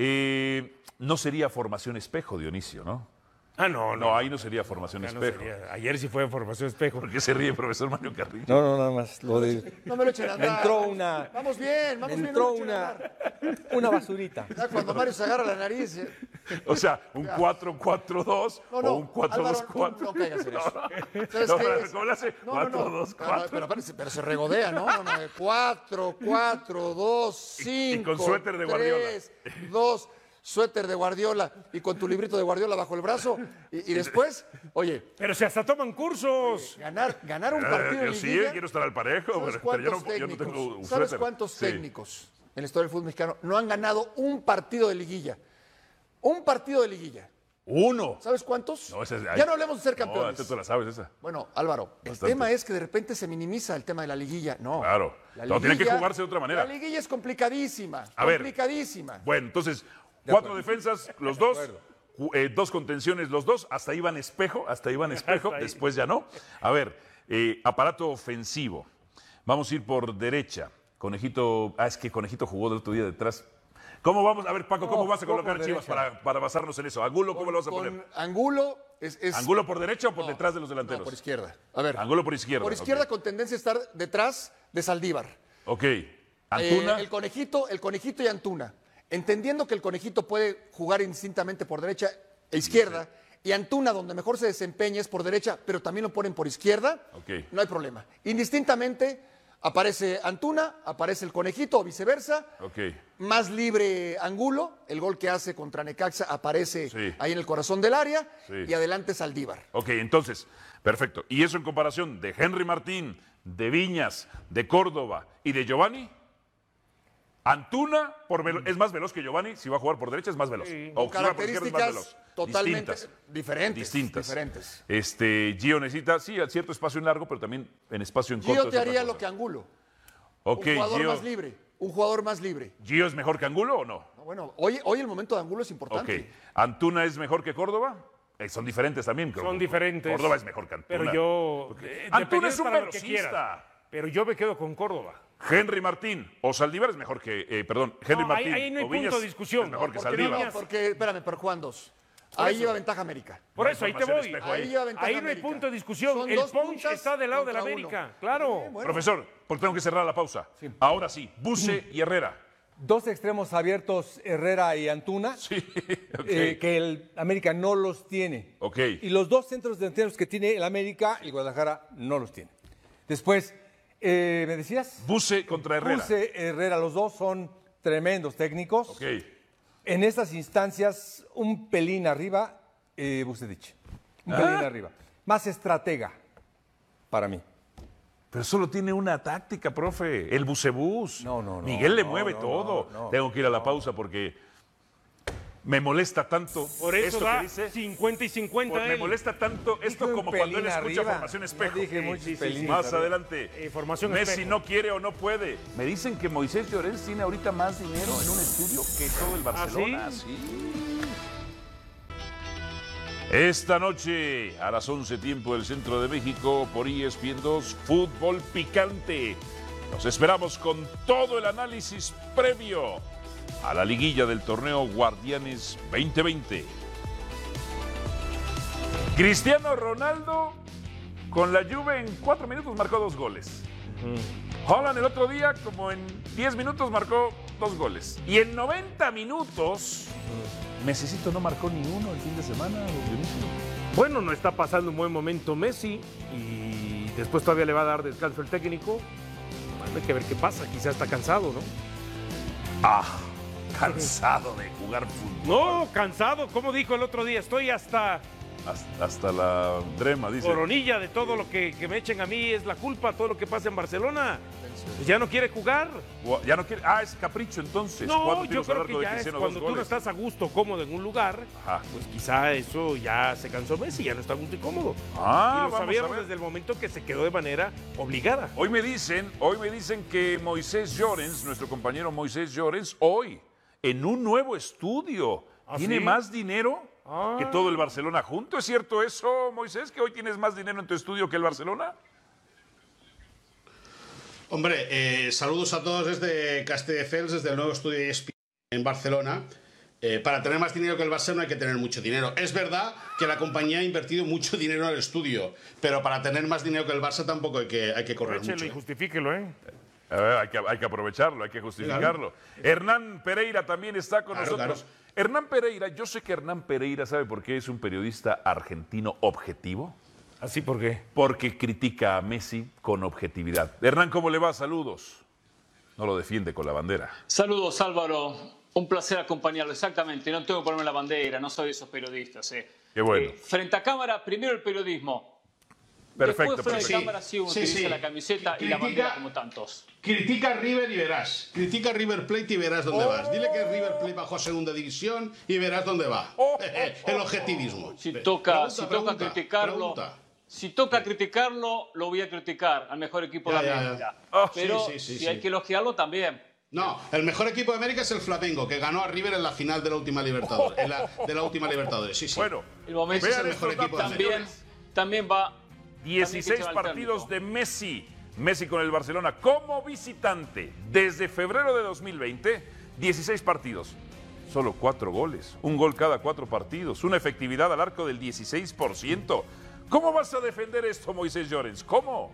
No sería formación espejo, Dionisio, ¿no? Ah, no. No, ahí no sería formación Ya no espejo. sería. Ayer sí fue formación espejo. ¿Por qué se ríe, profesor Mario Carrillo? No, nada más. Lo de, No me lo echen a andar. entró una, Vamos bien, no entró me lo echen a andar. una basurita. Ya cuando Mario se agarra la nariz. O sea, un 4-4-2 No, o un 4-2-4. Álvaro, no caigas en eso. ¿Sabes No, qué espérame, es? ¿cómo le hace? No, no, no. 4-2-4. Pero se regodea, ¿no? 4, 4, 2, 5. Y con suéter de Guardiola. 3, 2, suéter de Guardiola y con tu librito de Guardiola bajo el brazo. Y después, oye, Pero si hasta toman cursos. ganar un partido en Yo sí, liguilla. quiero estar al parejo, ¿Sabes pero yo cuántos no tengo un técnicos? ¿Sabes suéter. cuántos Sí. técnicos en la historia del fútbol mexicano no han ganado un partido de liguilla? Un partido de liguilla. Uno. ¿Sabes cuántos? No, ese es- Ya no hablemos de ser No, campeones. tú la sabes esa. Bueno, Álvaro, el Bastante. tema es que de repente se minimiza el tema de la liguilla. No. Claro. La No, tiene que liguilla- jugarse de otra manera. La liguilla es complicadísima. A ver. complicadísima. Bueno, entonces, 4 defensas, los dos. 2 contenciones, los dos. Hasta ahí van espejo, Hasta ahí. después ya no. A ver, aparato ofensivo. Vamos a ir por derecha. Conejito. Es que Conejito jugó del otro día detrás. ¿Cómo vamos? A ver, Paco, ¿cómo No, vas a jugó colocar por Chivas derecha. para basarnos en eso? ¿Angulo cómo lo vas a Con poner? Angulo es ¿Angulo por derecha o por No, detrás de los no, delanteros? por izquierda. A ver. Angulo por izquierda. Por izquierda ok. con tendencia a estar detrás de Saldívar. Ok. Antuna. El conejito y Antuna. Entendiendo que el conejito puede jugar indistintamente por derecha e izquierda, y Antuna, donde mejor se desempeña, es por derecha, pero también lo ponen por izquierda, Ok. no hay problema. Indistintamente aparece Antuna, aparece el conejito o viceversa. Ok. Más libre Angulo, el gol que hace contra Necaxa aparece Sí. ahí en el corazón del área, Sí. y adelante Saldívar. Ok, entonces, perfecto. ¿Y eso en comparación de Henry Martín, de Viñas, de Córdoba y de Giovanni? Antuna es más veloz que Giovanni. Si va a jugar por derecha es más veloz. O si va por izquierda es más Características veloz. totalmente Distintas. diferentes. Gio necesita, sí, cierto espacio en largo, pero también en espacio en corto. Gio es te otra haría cosa. lo que Angulo. Ok, Un jugador Gio. más libre. Un jugador más libre. ¿Gio es mejor que Angulo o no? No, bueno, hoy el momento de Angulo es Ok. importante. ¿Antuna es mejor que Córdoba? Son diferentes también. Son diferentes. Córdoba es mejor que Antuna. Pero yo. Antuna es un para lo que quieras. velocista. Pero yo me quedo con Córdoba. Henry Martín o Saldívar es mejor que, perdón, Henry No, Martín ahí no hay o Viñas punto de discusión. es mejor que Porque Saldívar. No, porque, espérame, pero juegan dos. Ahí lleva ventaja América. Por eso, ahí te voy. Ahí lleva ventaja Ahí no hay América. punto de discusión. Son El dos punch puntas está del lado de la contra América. uno. Claro. Profesor, porque tengo que cerrar la pausa. Ahora sí, Buse y Herrera. Dos extremos abiertos, Herrera y Antuna, Sí, ok. que el América no los tiene. Ok. Y los dos centros delanteros que tiene el América, el Guadalajara no los tiene. Después, ¿me decías? Buse contra Herrera. Buse, Herrera, los dos son tremendos técnicos. Ok. En estas instancias, un pelín arriba, Vucetich. Un pelín arriba. Más estratega, para mí. Pero solo tiene una táctica, profe. El bucebús. No, Miguel le no, mueve no, todo. no, Tengo que ir a la pausa porque me molesta tanto Por eso esto da que dice. 50 y 50 Me él. molesta tanto esto un como cuando él pelín escucha arriba. formación espejo. No dije muchos pelines Más arriba. adelante. Formación Messi espejo. no quiere o no puede. Me dicen que Moisés Llorens tiene ahorita más dinero en un estudio que todo el Barcelona. Sí. Esta noche, a las 11 tiempo del Centro de México, por ESPN 2, Fútbol Picante. Nos esperamos con todo el análisis previo a la liguilla del torneo Guardianes 2020. Cristiano Ronaldo con la Juve en 4 minutos marcó 2 goles. Haaland el otro día como en 10 minutos marcó 2 goles. Y en 90 minutos, Messicito no marcó ni uno el fin de semana, Dionisio. Bueno, no está pasando un buen momento Messi y después todavía le va a dar descanso el técnico. Bueno, hay que ver qué pasa, quizás está cansado, ¿no? Cansado de jugar fútbol. No, cansado, como dijo el otro día, estoy hasta Hasta la drema, dice. coronilla de todo lo que me echen a mí, es la culpa, todo lo que pasa en Barcelona. Pues ya no quiere jugar. Ya no quiere. Es capricho entonces. No, 4 yo tiros creo al arco que de ya es Cristiano, cuando 2 tú no goles. estás a gusto, cómodo en un lugar, Ajá. pues quizá eso ya se cansó Messi, ya no está a gusto y cómodo. y lo vamos a sabíamos ver. desde el momento que se quedó de manera obligada. Hoy me dicen que Moisés Llorens, nuestro compañero Moisés Llorens, hoy, en un nuevo estudio, tiene ¿sí? más dinero que todo el Barcelona junto. ¿Es cierto eso, Moisés, que hoy tienes más dinero en tu estudio que el Barcelona? Hombre, saludos a todos desde Castelldefels, desde el nuevo estudio de ESPN en Barcelona. Para tener más dinero que el Barcelona hay que tener mucho dinero. Es verdad que la compañía ha invertido mucho dinero en el estudio, pero para tener más dinero que el Barça tampoco hay que correr Échelo mucho. y justifíquelo, ¿eh? A ver, hay que aprovecharlo, hay que justificarlo. Hernán Pereira también está con nosotros. Claro. Hernán Pereira, yo sé que Hernán Pereira sabe por qué es un periodista argentino objetivo. ¿Así por qué? Porque critica a Messi con objetividad. Hernán, ¿cómo le va? Saludos. No lo defiende con la bandera. Saludos, Álvaro. Un placer acompañarlo, exactamente. No tengo que ponerme la bandera, no soy de esos periodistas. Qué bueno. Frente a cámara, primero el periodismo. Perfecto, Después, frente perfecto. a cámara, sí uno utiliza la camiseta y la bandera como tantos. Critica a River y verás. Critica a River Plate y verás dónde vas. Dile que River Plate bajó a segunda división y verás dónde va. El objetivismo. Si toca Pregunta, criticarlo, pregunta. si toca criticarlo, lo voy a criticar al mejor equipo de Ya. América. Oh, Pero sí, si hay que elogiarlo también. No, el mejor equipo de América es el Flamengo, que ganó a River en la final de la última Libertadores. De la última Libertadores, sí. Bueno, El momento Vean es el estos mejor equipo. datos, También va 16 también partidos técnico. de Messi. Messi con el Barcelona como visitante. Desde febrero de 2020, 16 partidos. Solo 4 goles. Un gol cada 4 partidos. Una efectividad al arco del 16%. ¿Cómo vas a defender esto, Moisés Llorens? ¿Cómo?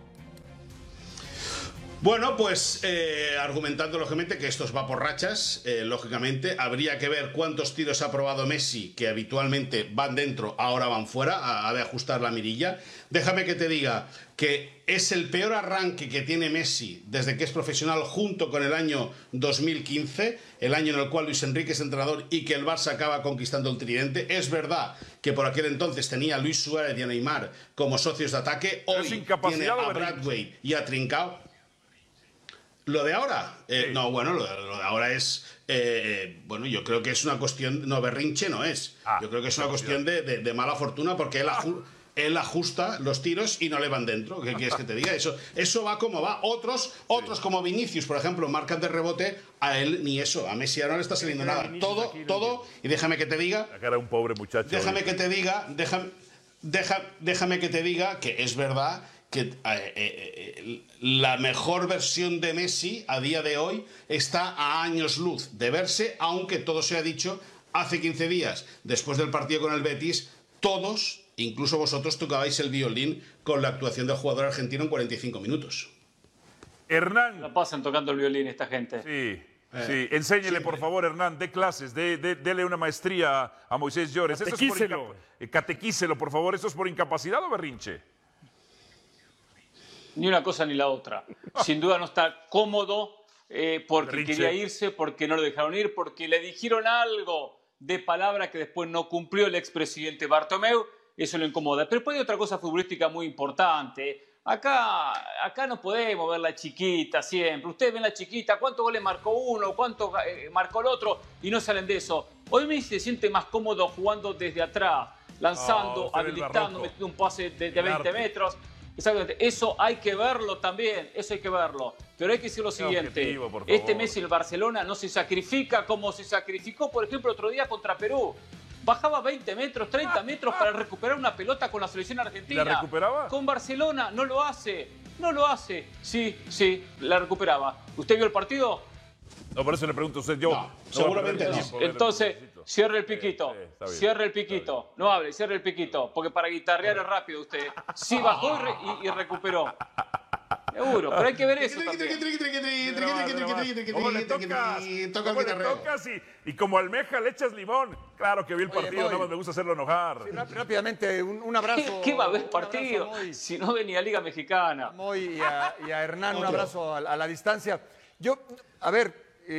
Bueno, pues argumentando lógicamente que esto va por rachas, lógicamente habría que ver cuántos tiros ha probado Messi, que habitualmente van dentro, ahora van fuera, ha de ajustar la mirilla. Déjame que te diga que es el peor arranque que tiene Messi desde que es profesional, junto con el año 2015, el año en el cual Luis Enrique es entrenador y que el Barça acaba conquistando el tridente. Es verdad que por aquel entonces tenía a Luis Suárez y a Neymar como socios de ataque, Pero es hoy tiene incapacidad a o berrinche. Bradway y a Trincao. Lo de ahora, no, bueno, lo de ahora es, bueno, yo creo que es una cuestión, no, berrinche no es. Yo creo que es una cuestión de mala fortuna porque él ajusta los tiros y no le van dentro. ¿Qué quieres que te diga? Eso va como va. Otros como Vinicius, por ejemplo, marcan de rebote, a él ni eso. A Messi ahora no le está saliendo nada. Todo, y déjame que te diga, La cara de un pobre muchacho. déjame que te diga que es verdad que la mejor versión de Messi a día de hoy está a años luz de verse, aunque todo se ha dicho, hace 15 días, después del partido con el Betis, todos, incluso vosotros, tocabais el violín con la actuación del jugador argentino en 45 minutos. Hernán. La pasan tocando el violín esta gente. Sí. Sí, enséñele por favor, Hernán, dé clases, dele una maestría a Moisés Llores. Catequícelo, por favor. ¿Esto es por incapacidad o berrinche? Ni una cosa ni la otra. Sin duda no está cómodo porque Berrinche. quería irse, porque no lo dejaron ir, porque le dijeron algo de palabra que después no cumplió el expresidente Bartomeu. Eso lo incomoda. Pero después hay otra cosa futbolística muy importante. Acá no podemos ver la chiquita siempre. Ustedes ven la chiquita, ¿cuántos goles marcó uno? ¿Cuántos marcó el otro? Y no salen de eso. Hoy Messi se siente más cómodo jugando desde atrás, lanzando, habilitando, metiendo un pase de 20 metros. Exactamente. Eso hay que verlo también. Eso hay que verlo. Pero hay que decir lo siguiente. Este Messi en el Barcelona no se sacrifica como se sacrificó, por ejemplo, otro día contra Perú. Bajaba 20 metros, 30 metros para recuperar una pelota con la selección argentina. ¿La recuperaba? Con Barcelona no lo hace. No lo hace. Sí, la recuperaba. ¿Usted vio el partido? No, por eso le pregunto a usted. Yo No, seguramente no. Entonces, cierre el piquito. está bien. Cierre el piquito. No hable, cierre el piquito. Porque para guitarrear es rápido usted. Sí bajó y recuperó. Seguro, pero hay que ver eso también. ¿Cómo le tocas? Y como almeja le echas limón. Claro que vi el partido, nada más me gusta hacerlo enojar. Sí, rápidamente, un abrazo. ¿Qué va a haber partido si no venía Liga Mexicana? A Moy y a Hernán, un abrazo a la distancia. Yo, a ver,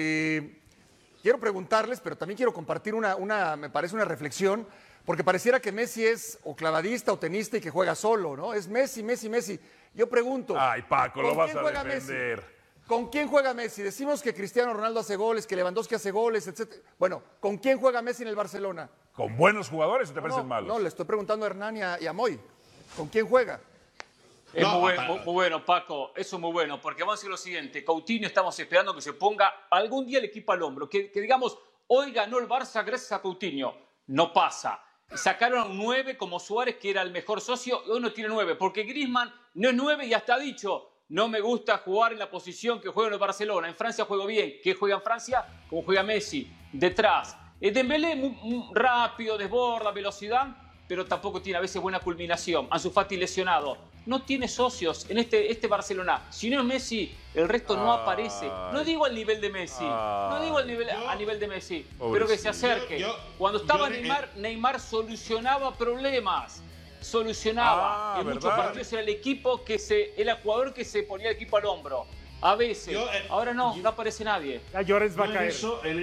quiero preguntarles, pero también quiero compartir me parece una reflexión, porque pareciera que Messi es o clavadista o tenista y que juega solo, ¿no? Es Messi. Yo pregunto. Ay, Paco, lo vas a juega defender. Messi? ¿Con quién juega Messi? Decimos que Cristiano Ronaldo hace goles, que Lewandowski hace goles, etc. Bueno, ¿con quién juega Messi en el Barcelona? ¿Con buenos jugadores o te parecen malos? No, le estoy preguntando a Hernán y a Moy. ¿Con quién juega? Es muy bueno, Paco, eso es muy bueno, porque vamos a decir lo siguiente, Coutinho estamos esperando que se ponga algún día el equipo al hombro, que digamos, hoy ganó el Barça gracias a Coutinho, no pasa. Sacaron a un 9 como Suárez, que era el mejor socio, y hoy no tiene 9, porque Griezmann no es 9 y hasta ha dicho, no me gusta jugar en la posición que juega en el Barcelona, en Francia juego bien. ¿Qué juega en Francia? Como juega Messi, detrás. Dembélé muy rápido, desborda, velocidad, pero tampoco tiene a veces buena culminación. Ansu Fati lesionado. No tiene socios en este Barcelona. Si no es Messi, el resto no aparece. No digo al nivel de Messi. No digo a nivel de Messi. Pero que se acerque. Cuando estaba Neymar solucionaba problemas. Solucionaba. En muchos partidos era el equipo el jugador que se ponía el equipo al hombro. A veces. Ahora no aparece nadie. Ya Llorens va a caer.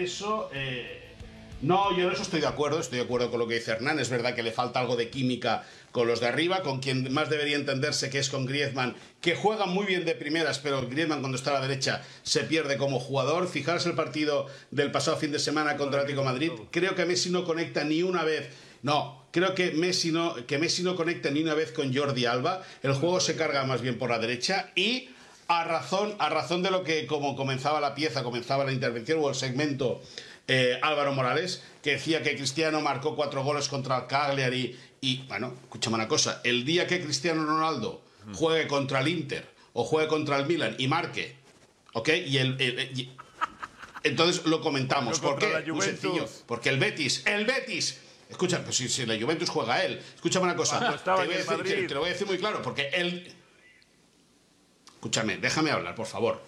No, yo en eso estoy de acuerdo con lo que dice Hernán. Es verdad que le falta algo de química con los de arriba, con quien más debería entenderse que es con Griezmann, que juega muy bien de primeras, pero Griezmann cuando está a la derecha se pierde como jugador. Fijaros el partido del pasado fin de semana contra el Atlético de Madrid. Creo que Messi no conecta ni una vez. No, creo que Messi no conecta ni una vez con Jordi Alba. El juego se carga más bien por la derecha y a razón de lo que como comenzaba la intervención o el segmento Álvaro Morales, que decía que Cristiano marcó 4 goles contra el Cagliari y, bueno, escúchame una cosa, el día que Cristiano Ronaldo juegue contra el Inter o juegue contra el Milan y marque, ¿ok? Entonces lo comentamos. ¿Por qué? Muy sencillo, porque el Betis, escucha, pues si la Juventus juega él, escúchame una cosa, te lo voy a decir muy claro, porque él, escúchame, déjame hablar, por favor.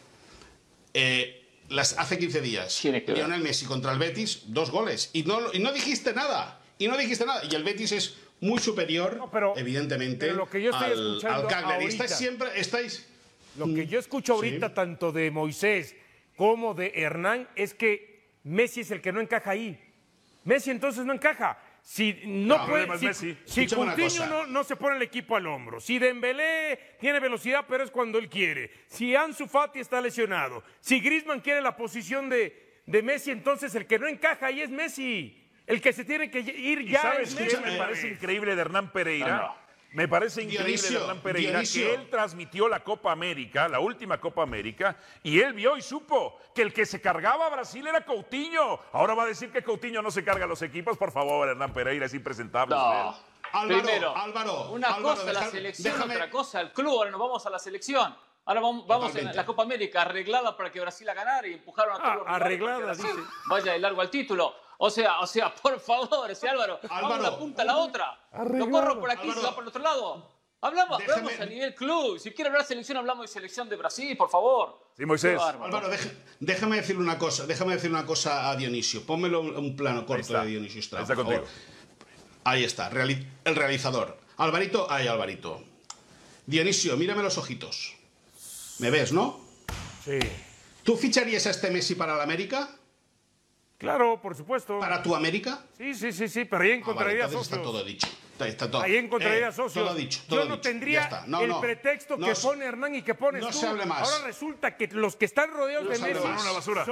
Hace 15 días, Lionel Messi contra el Betis, 2 goles. Y no dijiste nada. Y el Betis es muy superior, evidentemente, pero lo que yo estoy escuchando al Cagliari. Ahorita, lo que yo escucho ahorita, tanto de Moisés como de Hernán, es que Messi es el que no encaja ahí. Messi entonces no encaja. Si Coutinho no se pone el equipo al hombro, si Dembélé tiene velocidad pero es cuando él quiere, si Ansu Fati está lesionado, si Griezmann quiere la posición de Messi, entonces el que no encaja ahí es Messi. El que se tiene que ir ya. ¿Sabes qué me parece increíble de Hernán Pereira? Me parece increíble de Hernán Pereira que él transmitió la Copa América, la última Copa América, y él vio y supo que el que se cargaba a Brasil era Coutinho. Ahora va a decir que Coutinho no se carga a los equipos. Por favor, Hernán Pereira, es impresentable. No. Álvaro, una cosa la selección, otra cosa el club. Ahora nos vamos a la selección. Ahora vamos en la Copa América arreglada para que Brasil la ganara y empujaron a todos los arreglada, dice. Vaya de largo al título. O sea, por favor, Álvaro, vamos una punta a la otra. Lo corro por aquí, se va por el otro lado. Hablamos a nivel club. Si quiere hablar de selección, hablamos de selección de Brasil, por favor. Sí, Moisés. Álvaro, déjame decirle una cosa a Dionisio. Pónmelo un plano corto de Dionisio Estrada. Está contigo. Ahí está, el realizador. Alvarito. Dionisio, mírame los ojitos. ¿Me ves, no? Sí. ¿Tú ficharías a este Messi para la América? Claro, por supuesto. ¿Para tu América? Sí, pero ahí encontraría socios. Está todo dicho. Está todo. Ahí encontraría socios. Todo dicho. Yo no tendría el pretexto que pone Hernán y que pones tú. No se hable más. Ahora resulta que los que están rodeados de Messi una basura.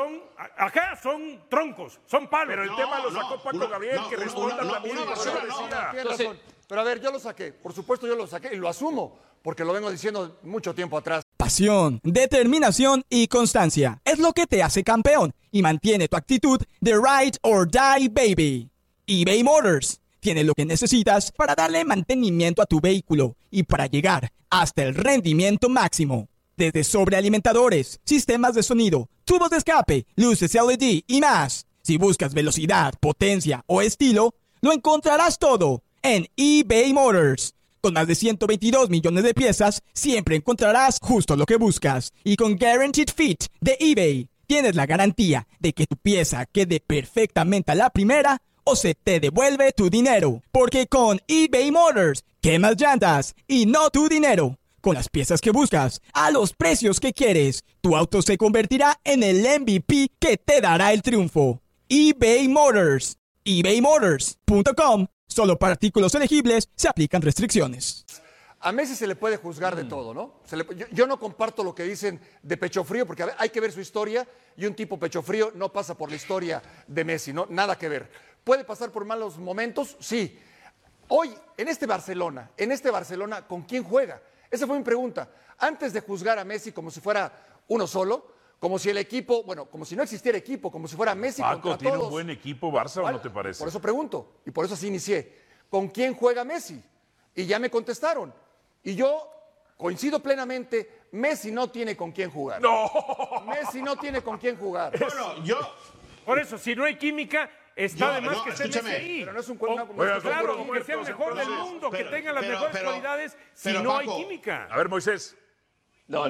son troncos, son palos. Pero el tema lo sacó Paco Gabriel, que responda también. Una basura, Tienes razón. Pero a ver, yo lo saqué. Por supuesto, yo lo saqué y lo asumo, porque lo vengo diciendo mucho tiempo atrás. Pasión, determinación y constancia es lo que te hace campeón y mantiene tu actitud de ride or die, baby. eBay Motors tiene lo que necesitas para darle mantenimiento a tu vehículo y para llegar hasta el rendimiento máximo. Desde sobrealimentadores, sistemas de sonido, tubos de escape, luces LED y más. Si buscas velocidad, potencia o estilo, lo encontrarás todo en eBay Motors. Con más de 122 millones de piezas, siempre encontrarás justo lo que buscas. Y con Guaranteed Fit de eBay, tienes la garantía de que tu pieza quede perfectamente a la primera o se te devuelve tu dinero. Porque con eBay Motors, quemas llantas y no tu dinero. Con las piezas que buscas, a los precios que quieres, tu auto se convertirá en el MVP que te dará el triunfo. eBay Motors. ebaymotors.com. Solo para artículos elegibles se aplican restricciones. A Messi se le puede juzgar de todo, ¿no? Yo no comparto lo que dicen de pecho frío, porque hay que ver su historia, y un tipo pecho frío no pasa por la historia de Messi, ¿no? Nada que ver. ¿Puede pasar por malos momentos? Sí. Hoy, en este Barcelona, ¿con quién juega? Esa fue mi pregunta. Antes de juzgar a Messi como si fuera uno solo, como si el equipo, como si no existiera equipo, como si fuera Messi contra todos. ¿Tiene un buen equipo Barça o no te parece? Por eso pregunto, y por eso así inicié. ¿Con quién juega Messi? Y ya me contestaron. Y yo coincido plenamente, Messi no tiene con quién jugar. ¡No! Messi no tiene con quién jugar. Bueno, Por eso, si no hay química, está de más que esté Messi ahí. Pero no es un claro, que sea el mejor del mundo, que tenga las mejores cualidades, si no hay química. A ver, Moisés. No.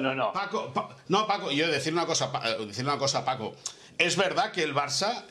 Paco, yo decir una cosa, Paco. Es verdad que el Barça,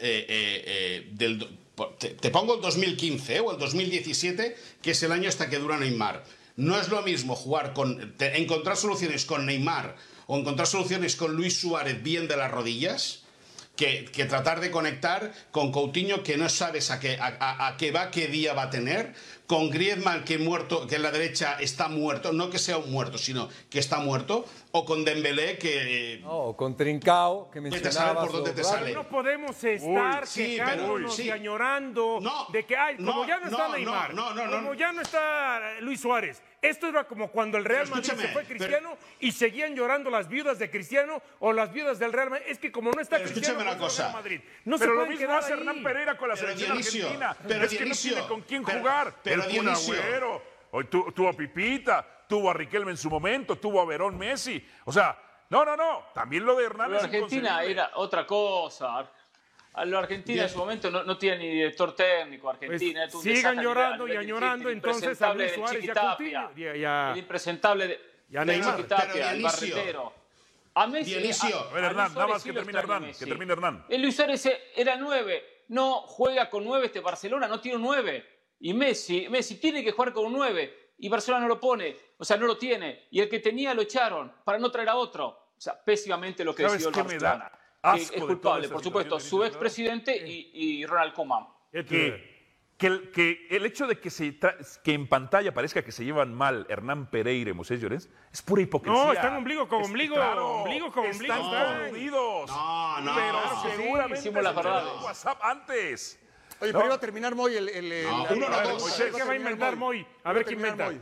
te pongo el 2015 o el 2017, que es el año hasta que dura Neymar. No es lo mismo encontrar soluciones con Neymar o encontrar soluciones con Luis Suárez bien de las rodillas que tratar de conectar con Coutinho, que no sabes a qué día va a tener, con Griezmann que en la derecha está muerto, no que sea un muerto, sino que está muerto, o con Dembélé que... No, con Trincao, que te sabe por dónde te sale. No podemos estar quejándonos y añorando de que, como ya no está Neymar, como ya no está Luis Suárez. Esto era como cuando el Real Madrid se fue Cristiano y seguían llorando las viudas de Cristiano o las viudas del Real Madrid. Es que como no está Cristiano, una cosa. Real Madrid, no pero se lo pueden mismo hace Hernán Pereira con la selección argentina. Es que no tiene con quién jugar. Pero el Kun Agüero, hoy tuvo a Pipita, tuvo a Riquelme en su momento, tuvo a Verón Messi. O sea, no. También lo de Hernán es Argentina era otra cosa. Lo Argentina en su momento no tiene ni director técnico. Argentina pues sigan llorando y añorando entonces a Luis Suárez y a Coutinho. El impresentable de Chiquitapia, el barretero. A Messi. A ver, Hernán, nada más que termine Hernán. El Luis Suárez era 9. No juega con 9 este Barcelona, no tiene un 9. Y Messi tiene que jugar con un 9. Y Barcelona no lo pone, o sea, no lo tiene. Y el que tenía lo echaron para no traer a otro. O sea, pésimamente lo que decidió el Barcelona. Es culpable, por supuesto, su expresidente y Ronald Koeman. Que el hecho de que en pantalla parezca que se llevan mal Hernán Pereira y Moisés Llorens es pura hipocresía. No, están ombligo con ombligo. Están unidos. No. Pero seguramente hicimos la verdad. WhatsApp antes. Oye, pero iba a terminar Moy ¿Qué va a inventar Moy? A ver qué inventa.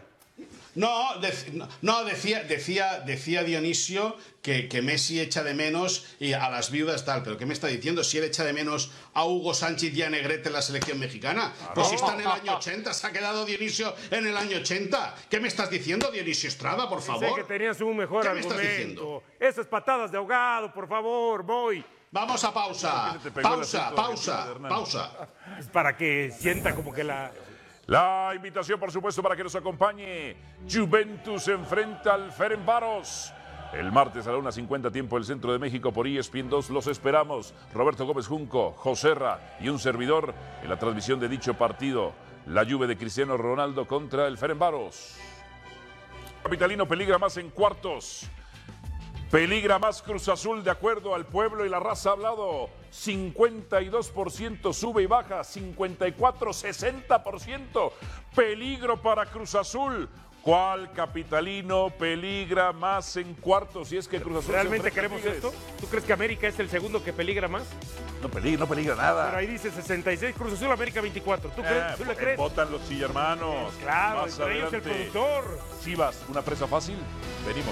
Decía Dionisio que Messi echa de menos y a las viudas tal, pero ¿qué me está diciendo? Si él echa de menos a Hugo Sánchez y a Negrete en la selección mexicana. Pues si está en el año 80, se ha quedado Dionisio en el año 80. ¿Qué me estás diciendo, Dionisio Estrada, por favor? Sé que tenías un mejor argumento. Esas patadas de ahogado, por favor, Moy. Vamos a pausa. Pausa. Es para que sienta como que La invitación, por supuesto, para que nos acompañe. Juventus enfrenta al Ferencváros. El martes a la 1:50 tiempo del Centro de México por ESPN 2. Los esperamos. Roberto Gómez Junco, Joserra y un servidor en la transmisión de dicho partido. La Juve de Cristiano Ronaldo contra el Ferencváros. Capitalino peligra más en cuartos. Peligra más Cruz Azul de acuerdo al pueblo y la raza hablado. 52% sube y baja, 54, 60%. Peligro para Cruz Azul. ¿Cuál capitalino peligra más en cuartos? Si es que Cruz Azul ¿realmente queremos esto? ¿Tú crees que América es el segundo que peligra más? No peligra nada. Pero ahí dice 66, Cruz Azul, América 24. ¿Tú le crees? Votan los chillermanos. Claro, más entre ellos el productor. Chivas, una presa fácil. Venimos.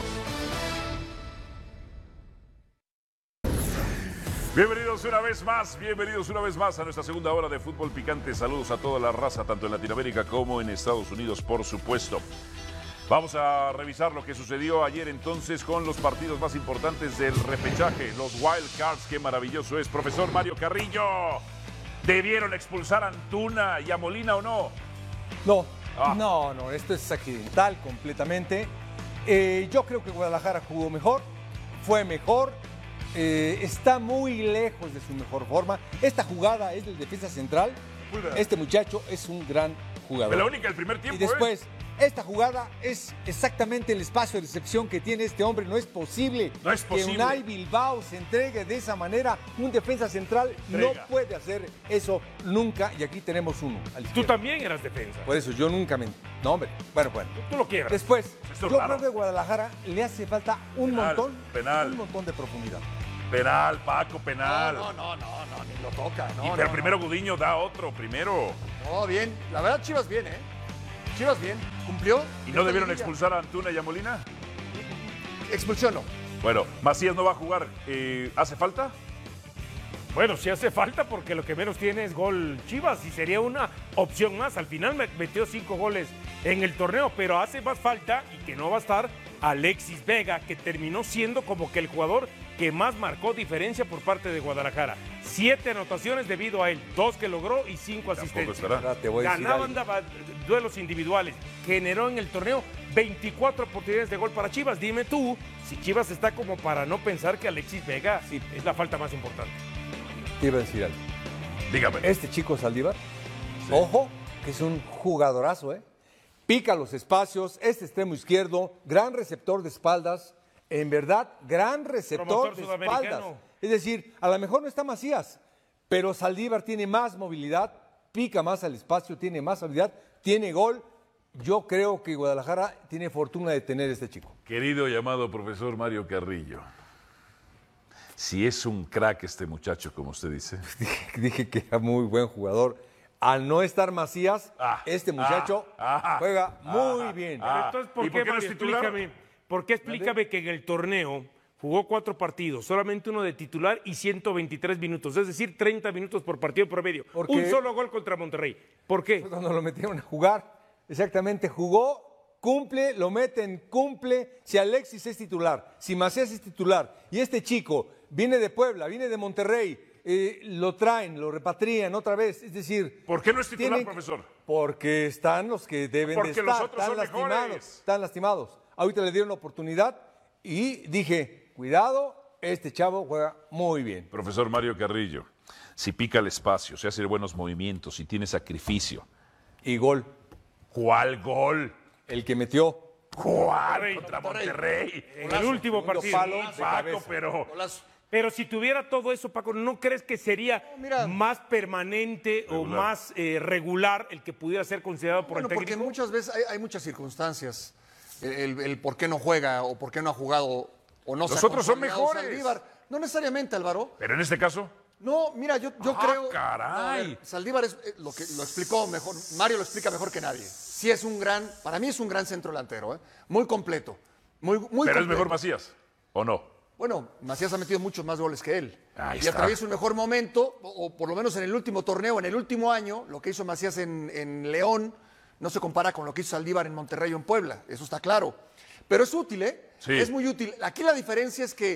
Bienvenidos una vez más a nuestra segunda hora de Fútbol Picante. Saludos a toda la raza, tanto en Latinoamérica como en Estados Unidos, por supuesto. Vamos a revisar lo que sucedió ayer entonces con los partidos más importantes del repechaje, los Wild Cards. Qué maravilloso es. Profesor Mario Carrillo, ¿debieron expulsar a Antuna y a Molina o no? No, esto es accidental completamente. Yo creo que Guadalajara jugó mejor, fue mejor. Está muy lejos de su mejor forma. Esta jugada es del defensa central. Este muchacho es un gran jugador. Fue la única el primer tiempo. Y después, esta jugada es exactamente el espacio de recepción que tiene este hombre. No es posible que Unai Bilbao se entregue de esa manera. Un defensa central no puede hacer eso nunca. Y aquí tenemos uno. Tú también eras defensa. Por eso yo nunca me... No, hombre. Bueno. Tú lo quieras. Después, yo creo que a Guadalajara le hace falta un montón de profundidad. Penal, Paco, penal. No, ni lo toca. Pero primero Gudiño da otro, primero. No, bien. La verdad, Chivas bien, Chivas bien. Cumplió. ¿Y no debieron expulsar a Antuna y a Molina? Expulsión no. Bueno, Macías no va a jugar. ¿Hace falta? Bueno, sí hace falta porque lo que menos tiene es gol Chivas y sería una opción más. Al final metió 5 goles en el torneo, pero hace más falta y que no va a estar Alexis Vega, que terminó siendo como que el jugador que más marcó diferencia por parte de Guadalajara. 7 anotaciones debido a él, 2 que logró y 5 asistencias. Ganaban duelos individuales, generó en el torneo 24 oportunidades de gol para Chivas. Dime tú, si Chivas está como para no pensar que Alexis Vega es la falta más importante. Te iba a decir algo. Dígame. Este chico Saldívar, ojo, que es un jugadorazo, pica los espacios, extremo izquierdo, gran receptor de espaldas, en verdad, gran receptor de espaldas. Es decir, a lo mejor no está Macías, pero Saldívar tiene más movilidad, pica más al espacio, tiene más habilidad, tiene gol. Yo creo que Guadalajara tiene fortuna de tener este chico. Querido y amado profesor Mario Carrillo, si es un crack este muchacho, como usted dice. Dije que era muy buen jugador. Al no estar Macías, este muchacho juega muy bien. Entonces, ¿por qué no es titular? Explícame que en el torneo jugó 4 partidos, solamente uno de titular y 123 minutos, es decir, 30 minutos por partido promedio. Un solo gol contra Monterrey. ¿Por qué? Cuando lo metieron a jugar, exactamente, jugó, cumple, lo meten, cumple. Si Alexis es titular, si Macías es titular y este chico viene de Puebla, viene de Monterrey, lo traen, lo repatrian otra vez, es decir... ¿Por qué no es titular, profesor? Porque están los que deben de estar, los otros son mejores. Están lastimados. Ahorita le dieron la oportunidad y dije, cuidado, este chavo juega muy bien. Profesor Mario Carrillo, si pica el espacio, si hace buenos movimientos, si tiene sacrificio. Y gol. ¿Cuál gol? El que metió. ¿Cuál? Contra Monterrey. En el último partido. Paco, pero si tuviera todo eso, Paco, ¿no crees que sería más permanente o más regular el que pudiera ser considerado por el técnico? Porque muchas veces hay muchas circunstancias. El por qué no juega o por qué no ha jugado o no se ha consolidado. Los otros son mejores. Saldívar. No necesariamente, Álvaro. Pero en este caso. No, mira, yo creo. ¡Caray! No, Saldívar es lo explicó mejor. Mario lo explica mejor que nadie. Sí es para mí es un gran centro delantero, muy completo. Muy ¿Pero completo. es mejor Macías o no? Bueno, Macías ha metido muchos más goles que él. Ahí y atraviesa un mejor momento, o por lo menos en el último torneo, en el último año, lo que hizo Macías en León no se compara con lo que hizo Saldívar en Monterrey o en Puebla, eso está claro. Pero es útil, Sí. Es muy útil. Aquí la diferencia es que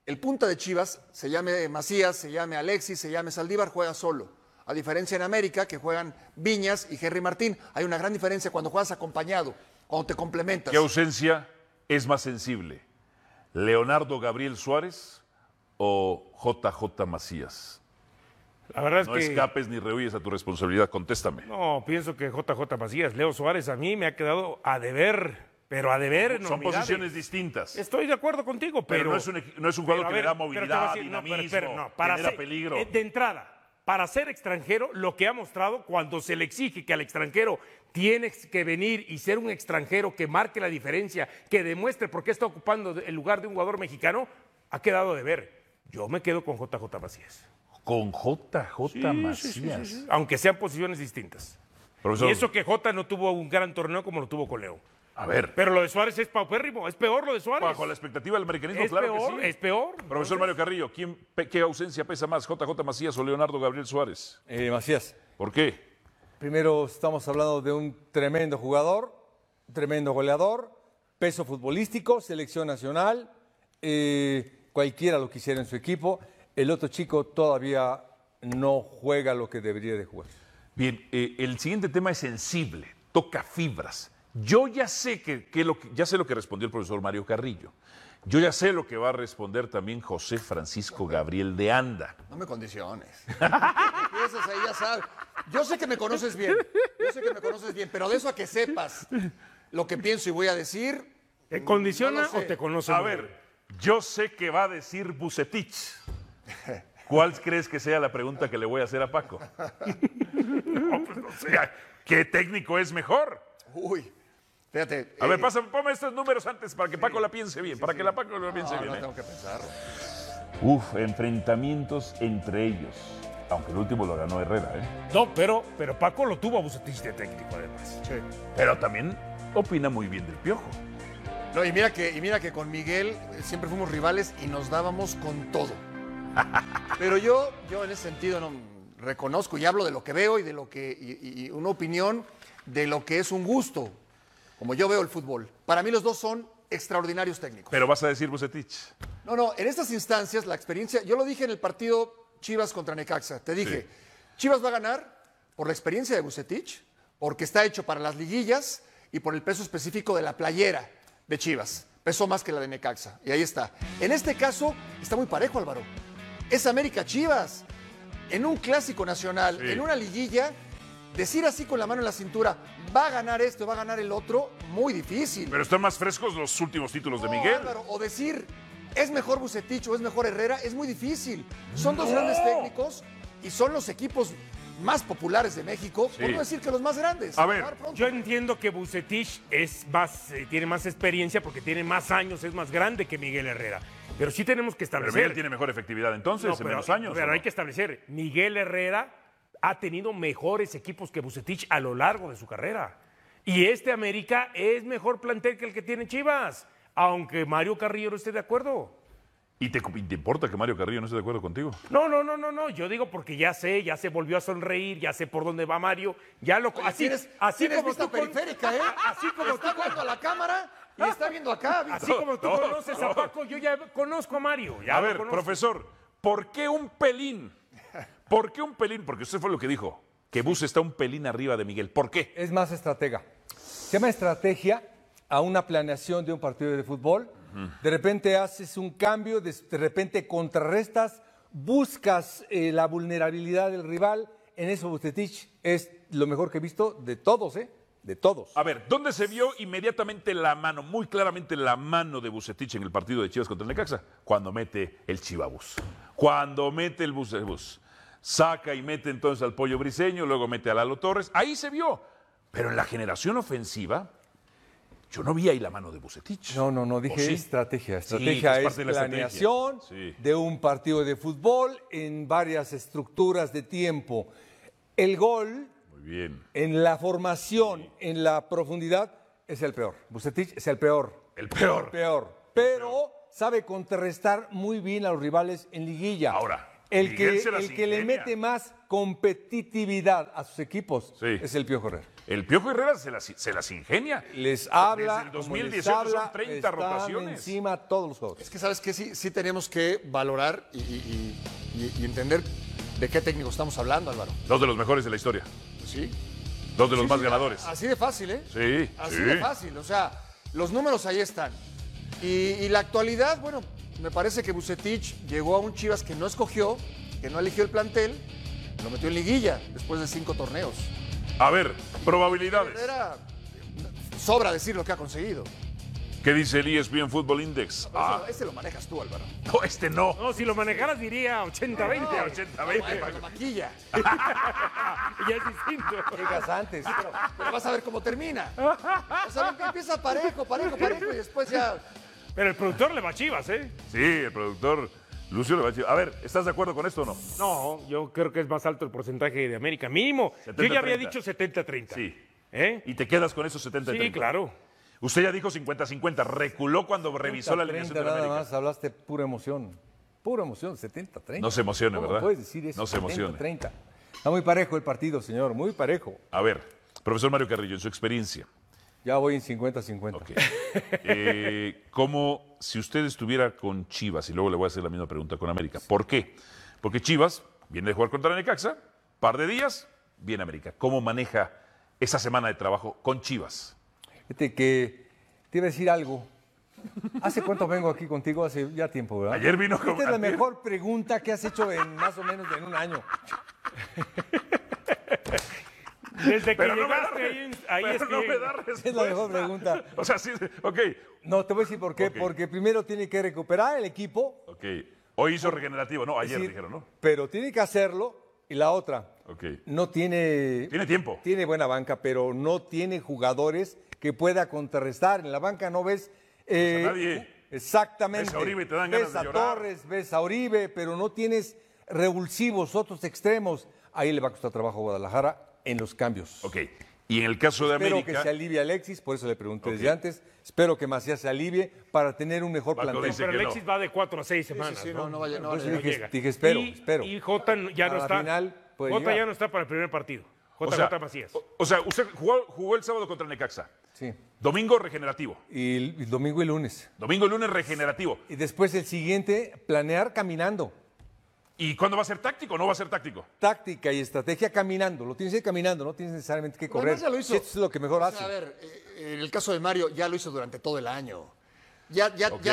el punta de Chivas, se llame Macías, se llame Alexis, se llame Saldívar, juega solo. A diferencia en América, que juegan Viñas y Henry Martín. Hay una gran diferencia cuando juegas acompañado, cuando te complementas. ¿Qué ausencia es más sensible? ¿Leonardo Gabriel Suárez o JJ Macías? La verdad es no que... escapes ni rehuyes a tu responsabilidad, contéstame. No, pienso que JJ Macías, Leo Suárez a mí me ha quedado a deber, pero a deber Son enormidades. posiciones distintas. Estoy de acuerdo contigo, pero no es un jugador que le da pero movilidad, te voy a decir, dinamismo, para genera ser, peligro. De entrada, para ser extranjero, lo que ha mostrado cuando se le exige que al extranjero tiene que venir y ser un extranjero que marque la diferencia, que demuestre por qué está ocupando el lugar de un jugador mexicano, ha quedado de ver. Yo me quedo con JJ Macías. Con JJ Macías. Sí. Aunque sean posiciones distintas. Profesor, y eso que Jota no tuvo un gran torneo como lo tuvo con Leo. A ver. Pero lo de Suárez es paupérrimo, es peor lo de Suárez. Bajo la expectativa del americanismo, es claro peor, que sí. Es peor. Profesor Mario Carrillo, ¿qué ausencia pesa más, JJ Macías o Leonardo Gabriel Suárez? Macías. ¿Por qué? Primero, estamos hablando de un tremendo jugador, tremendo goleador, peso futbolístico, selección nacional, cualquiera lo quisiera en su equipo. El otro chico todavía no juega lo que debería de jugar. Bien, el siguiente tema es sensible, toca fibras. Yo ya sé ya sé lo que respondió el profesor Mario Carrillo. Yo ya sé lo que va a responder también José Francisco Gabriel de Anda. No me condiciones. Empiezas ahí, ya sabes. Yo sé que me conoces bien, pero de eso a que sepas lo que pienso y voy a decir... ¿Te condiciona no o te conoce? A ver, yo sé que va a decir Vucetich. ¿Cuál crees que sea la pregunta que le voy a hacer a Paco? No, pues no sé. ¿Qué técnico es mejor? Uy, fíjate. A ver, ponme estos números antes para que Paco la piense bien, la Paco la piense bien. No tengo que pensarlo. Enfrentamientos entre ellos. Aunque el último lo ganó Herrera, ¿eh? No, pero Paco lo tuvo a Vucetich de técnico, además. Sí. Pero también opina muy bien del Piojo. No, y mira que con Miguel siempre fuimos rivales y nos dábamos con todo. Pero yo en ese sentido no reconozco y hablo de lo que veo y de lo que y una opinión de lo que es un gusto, como yo veo el fútbol. Para mí los dos son extraordinarios técnicos. Pero vas a decir Vucetich. No, en estas instancias la experiencia, yo lo dije en el partido Chivas contra Necaxa, te dije, Chivas va a ganar por la experiencia de Vucetich, porque está hecho para las liguillas y por el peso específico de la playera de Chivas. Pesó más que la de Necaxa, y ahí está. En este caso, está muy parejo, Álvaro. Es América Chivas. En un clásico nacional, en una liguilla, decir así con la mano en la cintura, va a ganar esto, va a ganar el otro, muy difícil. Pero están más frescos los últimos títulos de Miguel. Álvaro, o decir, es mejor Vucetich o es mejor Herrera, es muy difícil. Son dos grandes técnicos y son los equipos más populares de México, por no decir que los más grandes. A ver, yo entiendo que Vucetich tiene más experiencia porque tiene más años, es más grande que Miguel Herrera. Pero sí tenemos que establecer... Pero Miguel tiene mejor efectividad entonces, en menos años. Pero hay que establecer, Miguel Herrera ha tenido mejores equipos que Vucetich a lo largo de su carrera. Y este América es mejor plantel que el que tiene Chivas, aunque Mario Carrillo no esté de acuerdo. ¿Y te importa que Mario Carrillo no esté de acuerdo contigo? No, yo digo porque ya se volvió a sonreír, ya sé por dónde va Mario, ya lo... Oye, así como vista periférica, ¿eh? Así como está viendo a la cámara y está viendo acá. Así como tú conoces a Paco, yo ya conozco a Mario. A ver, profesor, ¿por qué un pelín? ¿Por qué un pelín? Porque usted fue lo que dijo, que Bus está un pelín arriba de Miguel. ¿Por qué? Es más estratega. Se llama estrategia a una planeación de un partido de fútbol. De repente haces un cambio, de repente contrarrestas, buscas la vulnerabilidad del rival. En eso Vucetich es lo mejor que he visto de todos, ¿eh? De todos. A ver, ¿dónde se vio inmediatamente la mano, muy claramente la mano de Vucetich en el partido de Chivas contra el Necaxa? Cuando mete el Chivabús. Cuando mete el Bus. Saca y mete entonces al Pollo Briseño, luego mete a Lalo Torres. Ahí se vio. Pero en la generación ofensiva... Yo no vi ahí la mano de Vucetich. No, dije sí? Estrategia. Sí, Estrategia es es planeación de un partido de fútbol en varias estructuras de tiempo. El gol, muy bien, en la formación, en la profundidad, es el peor. Vucetich es el peor. El peor. Pero sabe contrarrestar muy bien a los rivales en liguilla. Ahora, el que le mete más competitividad a sus equipos es el Piojo Herrera. El Piojo Herrera se las ingenia. Les habla, desde el 2018 son 30 rotaciones. Encima todos los juegos. Es que sabes que sí tenemos que valorar y entender de qué técnico estamos hablando, Álvaro. Dos de los mejores de la historia. Sí. Dos de los más ganadores. Así de fácil, ¿eh? Sí. Así de fácil. O sea, los números ahí están. Y la actualidad, bueno, me parece que Vucetich llegó a un Chivas que no escogió, que no eligió el plantel, lo metió en liguilla después de 5 torneos. A ver, probabilidades. Sobra decir lo que ha conseguido. ¿Qué dice el ESPN Football Index? Este lo manejas tú, Álvaro. No, este no. No, si lo manejaras diría 80-20. 80-20. La maquilla. Ya es distinto. Llegas antes. Pero vas a ver cómo termina. O sea, empieza parejo y después ya... Pero el productor le va a Chivas, ¿eh? Sí, el productor Lucio le va a decir. A ver, ¿estás de acuerdo con esto o no? No, yo creo que es más alto el porcentaje de América. Mínimo. 70-30. Yo ya había dicho 70-30. Sí. ¿Eh? ¿Y te quedas con esos 70-30? Sí, claro. Usted ya dijo 50-50. Reculó cuando revisó la alineación de la nada América. más hablaste pura emoción. Pura emoción, 70-30. No se emocione, ¿Cómo ¿verdad? puedes decir eso? No se emocione. 70-30. Está muy parejo el partido, señor, muy parejo. A ver, profesor Mario Carrillo, en su experiencia, Ya voy en 50-50. ok. ¿Cómo, si usted estuviera con Chivas, y luego le voy a hacer la misma pregunta con América, ¿por qué? Porque Chivas viene de jugar contra Necaxa, par de días, viene América. ¿Cómo maneja esa semana de trabajo con Chivas? Fíjate que te iba a decir algo. ¿Hace cuánto vengo aquí contigo? Hace ya tiempo, ¿verdad? Ayer vino con... Esta es la mejor pregunta que has hecho en más o menos en un año. Desde que Pero llegaste ahí es que... no me da respuesta. Es la mejor pregunta. O sea, sí, ok. No, te voy a decir por qué. Ok. Porque primero tiene que recuperar el equipo. Ok. Hoy hizo regenerativo. No, ayer Sí, dijeron, ¿no? Pero tiene que hacerlo. Y la otra, Ok. no tiene... Tiene tiempo. Tiene buena banca, pero no tiene jugadores que pueda contrarrestar. En la banca no ves... a nadie. Exactamente. Ves a Oribe y te dan ves ganas de a llorar. Torres, ves a Oribe, pero no tienes revulsivos, otros extremos. Ahí le va a costar trabajo a Guadalajara en los cambios. Ok. Y en el caso de Espero América... que se alivie Alexis, por eso le pregunté Ok. desde antes. Espero que Macías se alivie para tener un mejor Paco plantel. dice Pero que Alexis no. va de 4 a 6 semanas. Sí, no vaya, no, Por eso no, dije, llega. espero. Y Jota ya no A la está. final puede Jota llegar. ya no está para el primer partido. O sea, Macías. o sea, usted jugó el sábado contra Necaxa. Sí. Domingo regenerativo. Y el domingo y lunes. Domingo y lunes regenerativo. Y después el siguiente, planear caminando. ¿Y cuándo va a ser táctico o no va a ser táctico? Táctica y estrategia caminando. Lo tienes que ir caminando, no tienes necesariamente que correr. Además ya lo hizo. Esto es lo que mejor O hace. sea, a ver, en el caso de Mario, ya lo hizo durante todo el año. Ok.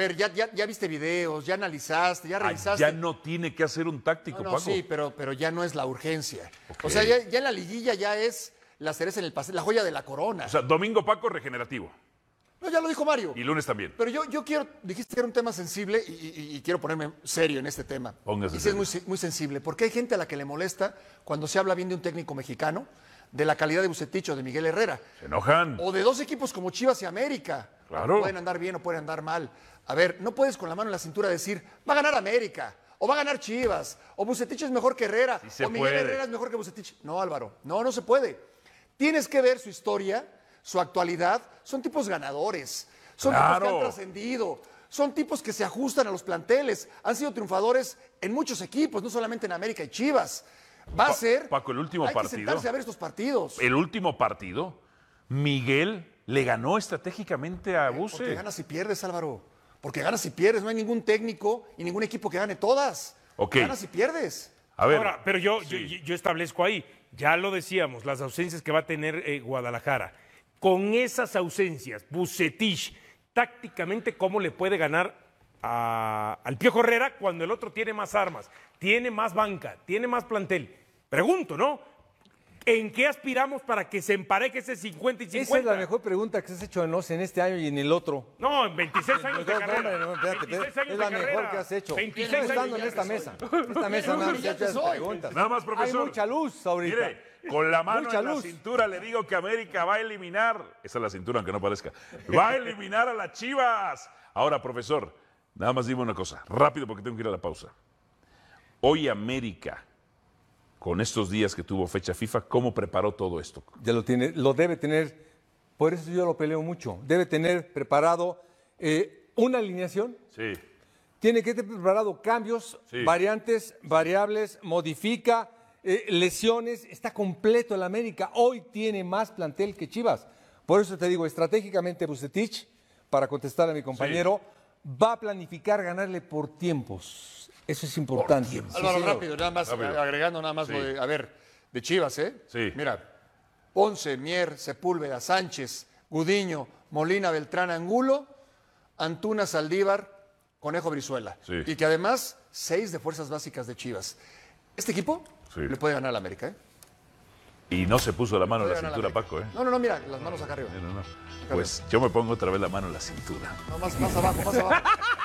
Ya viste videos, ya analizaste, ya Ah, revisaste. ya no tiene que hacer un táctico, No, Paco. sí, pero ya no es la urgencia. Ok. O sea, ya en la liguilla ya es la cereza en el pastel, la joya de la corona. O sea, domingo, Paco, regenerativo. No, ya lo dijo Mario. Y lunes también. Pero yo quiero, dijiste que era un tema sensible y quiero ponerme serio en este tema. Póngase Y sí es serio. muy sensible, porque hay gente a la que le molesta cuando se habla bien de un técnico mexicano, de la calidad de Vucetich o de Miguel Herrera, Se enojan. o de dos equipos como Chivas y América. Claro. Pueden andar bien o pueden andar mal. A ver, no puedes con la mano en la cintura decir, va a ganar América, o va a ganar Chivas, o Vucetich es mejor que Herrera, Sí se o Miguel puede. Herrera es mejor que Vucetich. No, Álvaro, no se puede. Tienes que ver su historia, su actualidad. Son tipos ganadores, son tipos que Claro. han trascendido, son tipos que se ajustan a los planteles, han sido triunfadores en muchos equipos, no solamente en América y Chivas. Va a ser... Paco, el último hay partido. que sentarse a ver estos partidos. El último partido, Miguel le ganó estratégicamente a Porque Buse. ganas y pierdes, Álvaro. Porque ganas y pierdes. No hay ningún técnico y ningún equipo que gane todas. Ok. Ganas y pierdes. A ver. Ahora, pero yo Sí. establezco ahí, ya lo decíamos, las ausencias que va a tener Guadalajara. Con esas ausencias, Vucetich, tácticamente, ¿cómo le puede ganar al Piojo Herrera cuando el otro tiene más armas, tiene más banca, tiene más plantel? Pregunto, ¿no? ¿En qué aspiramos para que se empareje ese 50 y 50? Esa es la mejor pregunta que has hecho en este año y en el otro. No, en 26 años de No, carrera. no, espérate, 26 años es la de mejor carrera. que has hecho. 26 Estoy años estando en de esta carrera. mesa. Esta mesa nada más brillante te soy. preguntas. Nada más, profesor. Hay mucha luz ahorita. Mire, con la mano Mucha en la luz. cintura le digo que América va a eliminar. Esa es la cintura, aunque no parezca. Va a eliminar a las Chivas. Ahora, profesor, nada más dime una cosa. Rápido, porque tengo que ir a la pausa. Hoy América, con estos días que tuvo fecha FIFA, ¿cómo preparó todo esto? Ya lo tiene, lo debe tener, por eso yo lo peleo mucho. Debe tener preparado una alineación, Sí. tiene que tener preparado cambios, Sí. variantes, variables, modifica, lesiones, está completo el América. Hoy tiene más plantel que Chivas. Por eso te digo, estratégicamente Vucetich, para contestar a mi compañero, va a planificar ganarle por tiempos. Eso es importante. Álvaro, rápido, nada más, agregando nada más lo de, a ver, de Chivas, ¿eh? Sí. Mira, Ponce, Mier, Sepúlveda, Sánchez, Gudiño, Molina, Beltrán, Angulo, Antuna, Saldívar, Conejo, Brizuela. Sí. Y que además, 6 de fuerzas básicas de Chivas. Este equipo le puede ganar a la América, ¿eh? Y no se puso la mano en la Puede ganar cintura, la Paco, ¿eh? No, mira, las manos acá arriba. No. Pues yo me pongo otra vez la mano en la cintura. No, más abajo, más abajo.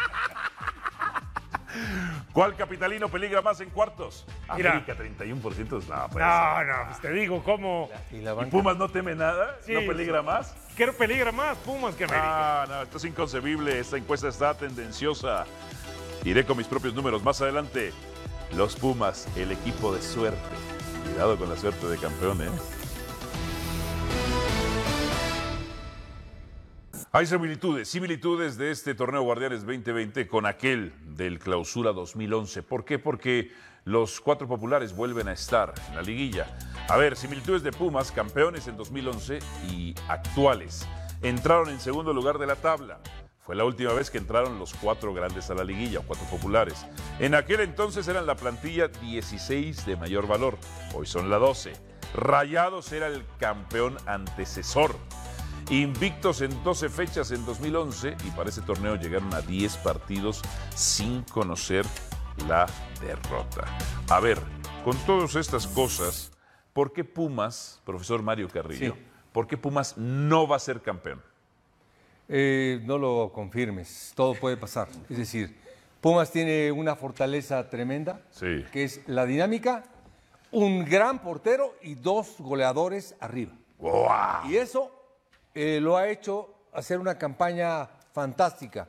¿Cuál capitalino peligra más en cuartos? Mira. América, 31%. No, pues te digo, ¿cómo? ¿Y Pumas no teme nada? Sí. ¿No peligra más? ¿Qué peligra más Pumas que América? No, esto es inconcebible. Esta encuesta está tendenciosa. Iré con mis propios números más adelante. Los Pumas, el equipo de suerte. Cuidado con la suerte de campeón, ¿eh? Hay similitudes de este torneo Guardianes 2020 con aquel del Clausura 2011. ¿Por qué? Porque los 4 populares vuelven a estar en la liguilla. A ver, similitudes de Pumas, campeones en 2011 y actuales. Entraron en segundo lugar de la tabla. Fue la última vez que entraron los 4 grandes a la liguilla, o 4 populares. En aquel entonces eran la plantilla 16 de mayor valor. Hoy son la 12. Rayados era el campeón antecesor. Invictos en 12 fechas en 2011 y para ese torneo llegaron a 10 partidos sin conocer la derrota. A ver, con todas estas cosas, ¿por qué Pumas, profesor Mario Carrillo, por qué Pumas no va a ser campeón? No lo confirmes, todo puede pasar. Es decir, Pumas tiene una fortaleza tremenda, que es la dinámica, un gran portero y 2 goleadores arriba. ¡Wow! Y eso lo ha hecho hacer una campaña fantástica.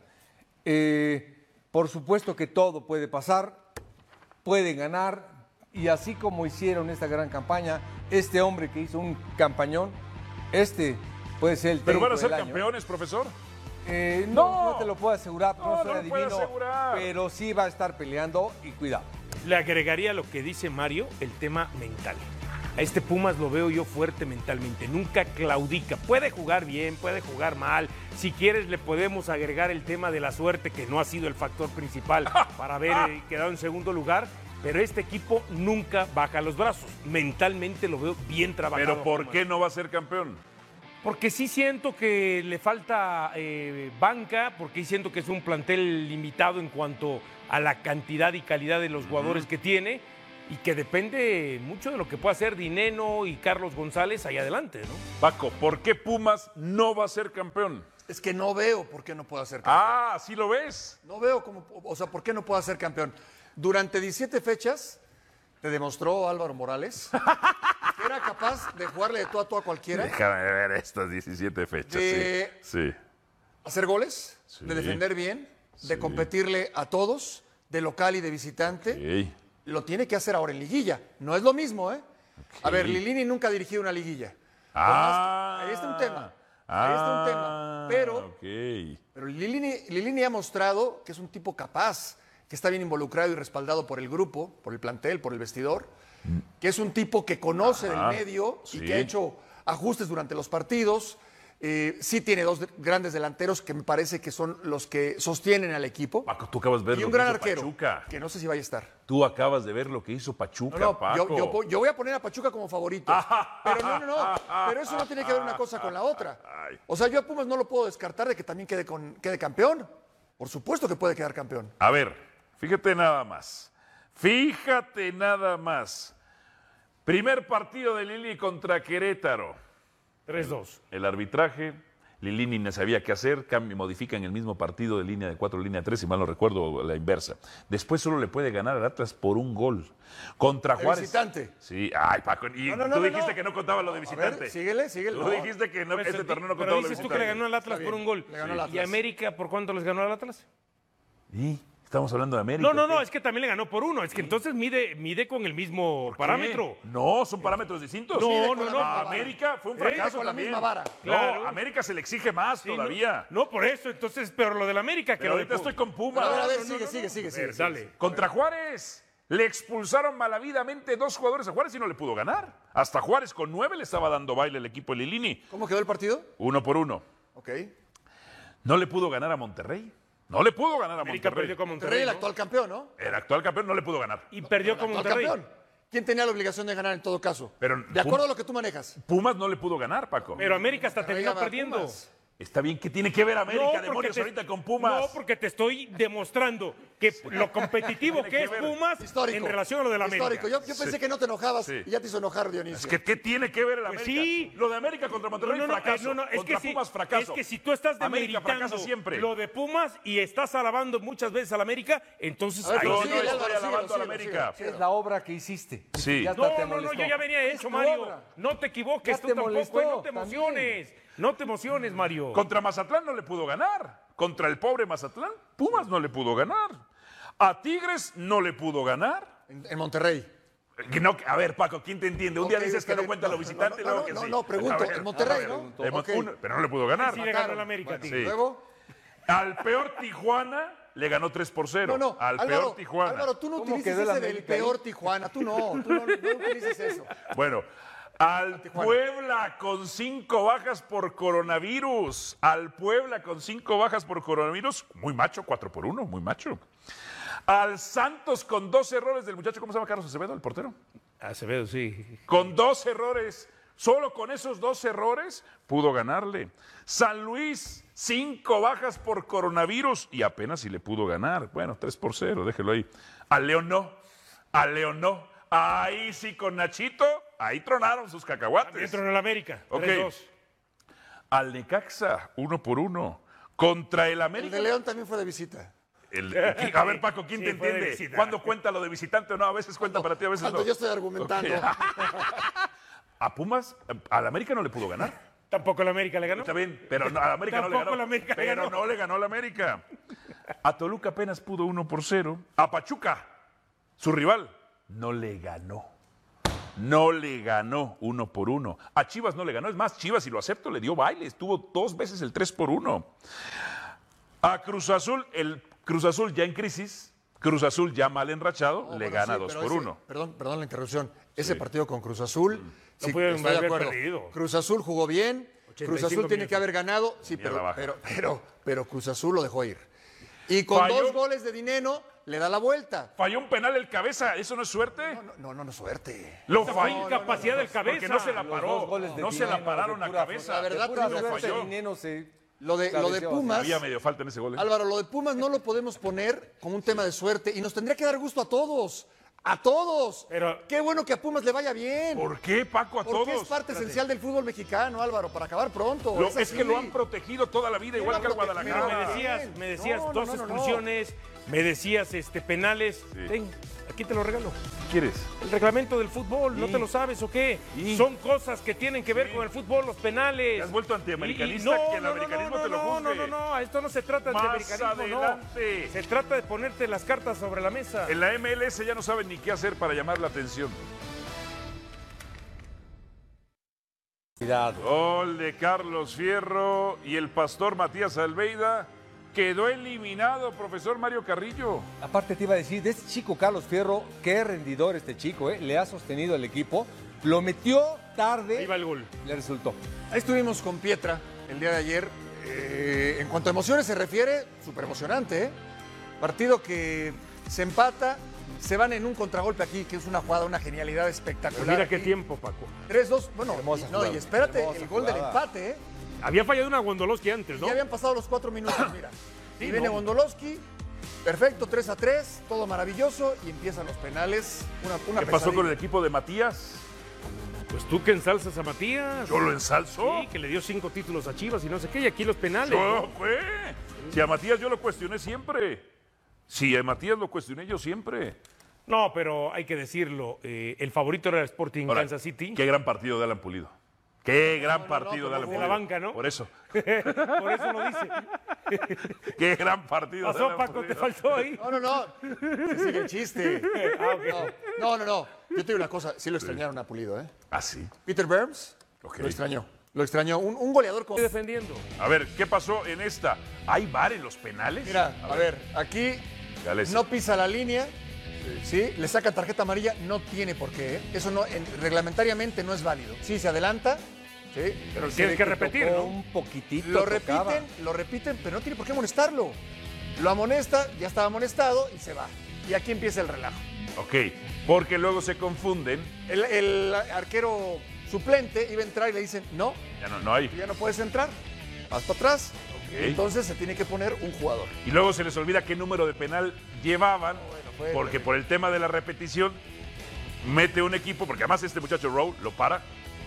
Por supuesto que todo puede pasar, pueden ganar, y así como hicieron esta gran campaña, este hombre que hizo un campañón, puede ser el técnico del año. ¿Pero van a ser campeones, profesor? No te lo puedo asegurar, no soy lo puede adivino, asegurar. pero sí va a estar peleando y cuidado. Le agregaría lo que dice Mario, el tema mental. A este Pumas lo veo yo fuerte mentalmente, nunca claudica. Puede jugar bien, puede jugar mal. Si quieres le podemos agregar el tema de la suerte, que no ha sido el factor principal para haber quedado en segundo lugar. Pero este equipo nunca baja los brazos. Mentalmente lo veo bien trabajado. ¿Pero por qué no va a ser campeón? Porque sí siento que le falta banca, porque siento que es un plantel limitado en cuanto a la cantidad y calidad de los jugadores que tiene, y que depende mucho de lo que pueda hacer Dineno y Carlos González ahí adelante, ¿no? Paco, ¿por qué Pumas no va a ser campeón? Es que no veo por qué no pueda ser campeón. ¿Sí lo ves? No veo por qué no pueda ser campeón. Durante 17 fechas te demostró Álvaro Morales que era capaz de jugarle de tú a tú a cualquiera. Déjame ver estas 17 fechas. Sí. Hacer goles, de defender bien, de competirle a todos, de local y de visitante. Lo tiene que hacer ahora en liguilla. No es lo mismo, ¿eh? A ver, Lilini nunca ha dirigido una liguilla. Ahí está un tema. Pero Lilini ha mostrado que es un tipo capaz, que está bien involucrado y respaldado por el grupo, por el plantel, por el vestidor, que es un tipo que conoce del medio y que ha hecho ajustes durante los partidos. Sí tiene 2 grandes delanteros que me parece que son los que sostienen al equipo. Paco, tú acabas de ver y lo un que gran hizo arquero, Pachuca. que no sé si vaya a estar. Tú acabas de ver lo que hizo Pachuca, Paco. Yo voy a poner a Pachuca como favorito. Pero no. Pero eso no tiene que ver una cosa con la otra. O sea, yo a Pumas no lo puedo descartar de que también quede campeón. Por supuesto que puede quedar campeón. A ver, fíjate nada más. Primer partido de Lili contra Querétaro. 3-2. El arbitraje, Lilini no sabía qué hacer, modifican el mismo partido de línea de 4 a línea 3, si mal no recuerdo, la inversa. Después solo le puede ganar al Atlas por 1 gol. Contra Juárez. Visitante. Sí, Paco, y tú dijiste que no contaba lo de visitante. Ver, síguele. Tú dijiste que este torneo no contaba lo de visitante. Pero dices tú que le ganó al Atlas por 1 gol. Le ganó al Atlas. ¿Y América por cuánto les ganó al Atlas? ¿Y? Estamos hablando de América. No, es que también le ganó por 1. Es que entonces mide con el mismo parámetro. No, son parámetros distintos. No. América fue un fracaso con la también. misma vara. Claro. No, América se le exige más todavía. No, por eso. Entonces, pero lo del América que pero ahorita estoy con Pumas. A ver, sigue. Dale. Contra Juárez. Le expulsaron malavidamente 2 jugadores a Juárez y no le pudo ganar. Hasta Juárez con 9 le estaba dando baile el equipo de Lilini. ¿Cómo quedó el partido? 1-1. Ok. No le pudo ganar a Monterrey. No le pudo ganar a América Monterrey. perdió con Monterrey, Monterrey, el ¿no? actual campeón, ¿no? El actual campeón no le pudo ganar. Y perdió con El Monterrey. actual campeón. ¿Quién tenía la obligación de ganar en todo caso? Pero de acuerdo a lo que tú manejas. Pumas no le pudo ganar, Paco. Pero América hasta Monterrey terminó gana perdiendo. Pumas. Está bien, ¿qué tiene que ver América, porque demonios, ahorita con Pumas? No, porque te estoy demostrando que lo competitivo Tiene que que es ver. Pumas Histórico. en relación a lo de la América. Histórico. Yo pensé que no te enojabas Sí. y ya te hizo enojar, Dionisio. ¿Qué tiene que ver el Pues América? sí. Lo de América contra Monterrey, fracaso. Es Contra que Pumas, sí, fracaso. es que si tú estás América demeritando fracasa siempre. lo de Pumas y estás alabando muchas veces al América, entonces A ver, ahí pero Yo sí- no síguele, estoy Álvaro, alabando a la síguelo, América. síguelo. Es la obra que hiciste. Sí. Ya hasta te No, molestó. yo ya venía Es hecho, tu Mario. obra. No te equivoques, Ya tú te tampoco, molestó, no te también. emociones. No te emociones, Mario. Contra Mazatlán no le pudo ganar. Contra el pobre Mazatlán, Pumas no le pudo ganar. A Tigres no le pudo ganar. En Monterrey. Que no, a ver, Paco, ¿quién te entiende? Un día Ok, dices está que no bien. cuenta lo visitante y luego que sí. No, pregunto. A ver, En Monterrey, a ver, ¿no? hemos- Ok. pero no le pudo ganar. Sí le ganó el América, Tigres. Sí. Luego. Al peor Tijuana le ganó 3-0. No, Al Álvaro, peor Tijuana. Álvaro, tú no ¿Cómo utilices quedó el ese del América ahí? peor Tijuana. Tú no utilices eso. Bueno, al Tijuana. Puebla con 5 bajas por coronavirus. Al Puebla con 5 bajas por coronavirus. Muy macho, 4-1, muy macho. Al Santos con 2 errores del muchacho, ¿cómo se llama? Carlos Acevedo, el portero. Acevedo, sí. Con 2 errores. Solo con esos 2 errores pudo ganarle. San Luis, 5 bajas por coronavirus y apenas si le pudo ganar. Bueno, 3-0, déjelo ahí. Al León no. Al León no. Ahí sí con Nachito, ahí tronaron sus cacahuates. Dentro en el América. Ok. 3-2. Al Necaxa, 1-1. Contra el El América. de León también fue de visita. A ver, Paco, ¿quién Sí, te fue de entiende? visita. ¿Cuándo cuenta lo de visitante o no? A veces cuenta para ti, a veces Cuando no. yo estoy argumentando. Ok. A Pumas, al América no le pudo ganar. Tampoco el América le ganó. Está bien, pero no, al América no le Tampoco ganó. el América le Pero ganó. no le ganó al América. A Toluca apenas pudo 1-0. A Pachuca, su rival, no le ganó. No le ganó 1-1. A Chivas no le ganó. Es más, Chivas, si lo acepto, le dio baile. Estuvo 2 veces el 3-1. A Cruz Azul, el Cruz Azul ya en crisis. Cruz Azul ya mal enrachado, No, le bueno, gana sí, 2-1. Perdón la interrupción. Ese partido con Cruz Azul, sí, pudieron estoy de haber acuerdo. perdido. Cruz Azul jugó bien, Cruz 85 Azul tiene minutos. que haber ganado, sí, Mira la baja. pero Cruz Azul lo dejó ir. Y con Falló. 2 goles de Dineno, le da la vuelta. Falló un penal el cabeza, ¿eso no es suerte? No, suerte. Lo Esa fue falló. incapacidad del cabeza. Porque no se la Los paró. 2 goles de No se la Dineno, pararon de a pura cabeza. La verdad, de pura lo suerte, falló. Dineno se Lo de cabeceó Pumas, Había medio falta en ese gol. ¿eh? Álvaro, lo de Pumas no lo podemos poner como un tema de suerte y nos tendría que dar gusto a todos. ¡A todos! Pero- Qué bueno que a Pumas le vaya bien. ¿Por qué, Paco, a Porque todos? es parte esencial del fútbol mexicano, Álvaro, para acabar pronto. Es así. que lo han protegido toda la vida, igual que al Pero Guadalajara. me decías No, 2 no, no, no. expulsiones, me decías penales. Sí. Ten, aquí te lo regalo. ¿Quieres? El reglamento del fútbol, ¿no te lo sabes o qué? ¿Y? Son cosas que tienen que ver con el fútbol, los penales. ¿Te has vuelto antiamericanista? Y- Que el americanismo te lo juzgue. No, esto no se trata de Más antiamericanismo, adelante. no. Se trata de ponerte las cartas sobre la mesa. En la MLS ya no saben ni qué hacer para llamar la atención. Cuidado. Gol de Carlos Fierro y el pastor Matías Almeida quedó eliminado, profesor Mario Carrillo. Aparte te iba a decir, de este chico Carlos Fierro, qué rendidor este chico, le ha sostenido el equipo, lo metió tarde, Ahí va el gol. le resultó. Ahí estuvimos con Pietra el día de ayer. En cuanto a emociones se refiere, súper emocionante, ¿eh? Partido que se empata, se van en un contragolpe aquí, que es una jugada, una genialidad espectacular. Pero mira qué aquí. tiempo, Paco. 3-2, bueno, Hermosa y, no, jugada, y espérate, hermosa el gol del jugada. empate, ¿eh? Había fallado una Wondolowski antes, ¿no? Ya habían pasado los 4 minutos, mira. Sí, y viene no. Wondolowski, perfecto, 3-3, todo maravilloso, y empiezan los penales. Una ¿Qué pasó con el pesadilla. equipo de Matías? Pues tú que ensalzas a Matías. Yo lo ensalzo. Sí, que le dio 5 títulos a Chivas y no sé qué, y aquí los penales. Yo, ¿no? pues. Si a Matías yo lo cuestioné siempre. Si a Matías lo cuestioné yo siempre. No, pero hay que decirlo, el favorito era el Sporting Ahora, Kansas City. Qué gran partido de Alan Pulido. Qué gran partido de Alan de Pulido. la banca, ¿no? Por eso. Por eso lo dice. Qué gran partido de Pasó, Alan Paco, Pulido. te faltó ahí. No. Se sigue el chiste. Ah, ok. No. Yo te digo una cosa, sí lo extrañaron a Pulido, ¿eh? Ah, sí. Peter Burns Ok. lo extrañó. Un goleador como... Estoy defendiendo. A ver, ¿qué pasó en esta? ¿Hay VAR en los penales? Mira, a ver, aquí Ya les- no pisa la línea, ¿sí? Le saca tarjeta amarilla, no tiene por qué. Eso no, reglamentariamente no es válido. Sí, se adelanta, ¿sí? Pero tienes que repetir, ¿no? Un poquitito. Lo repiten, pero no tiene por qué amonestarlo. Lo amonesta, ya estaba amonestado y se va. Y aquí empieza el relajo. Ok, porque luego se confunden. El arquero suplente iba a entrar y le dicen, no, No hay. ya no puedes entrar, vas para atrás. Okay. Entonces se tiene que poner un jugador. Y luego se les olvida qué número de penal llevaban, Bueno, porque por el tema de la repetición mete un equipo, porque además este muchacho Rowe lo para.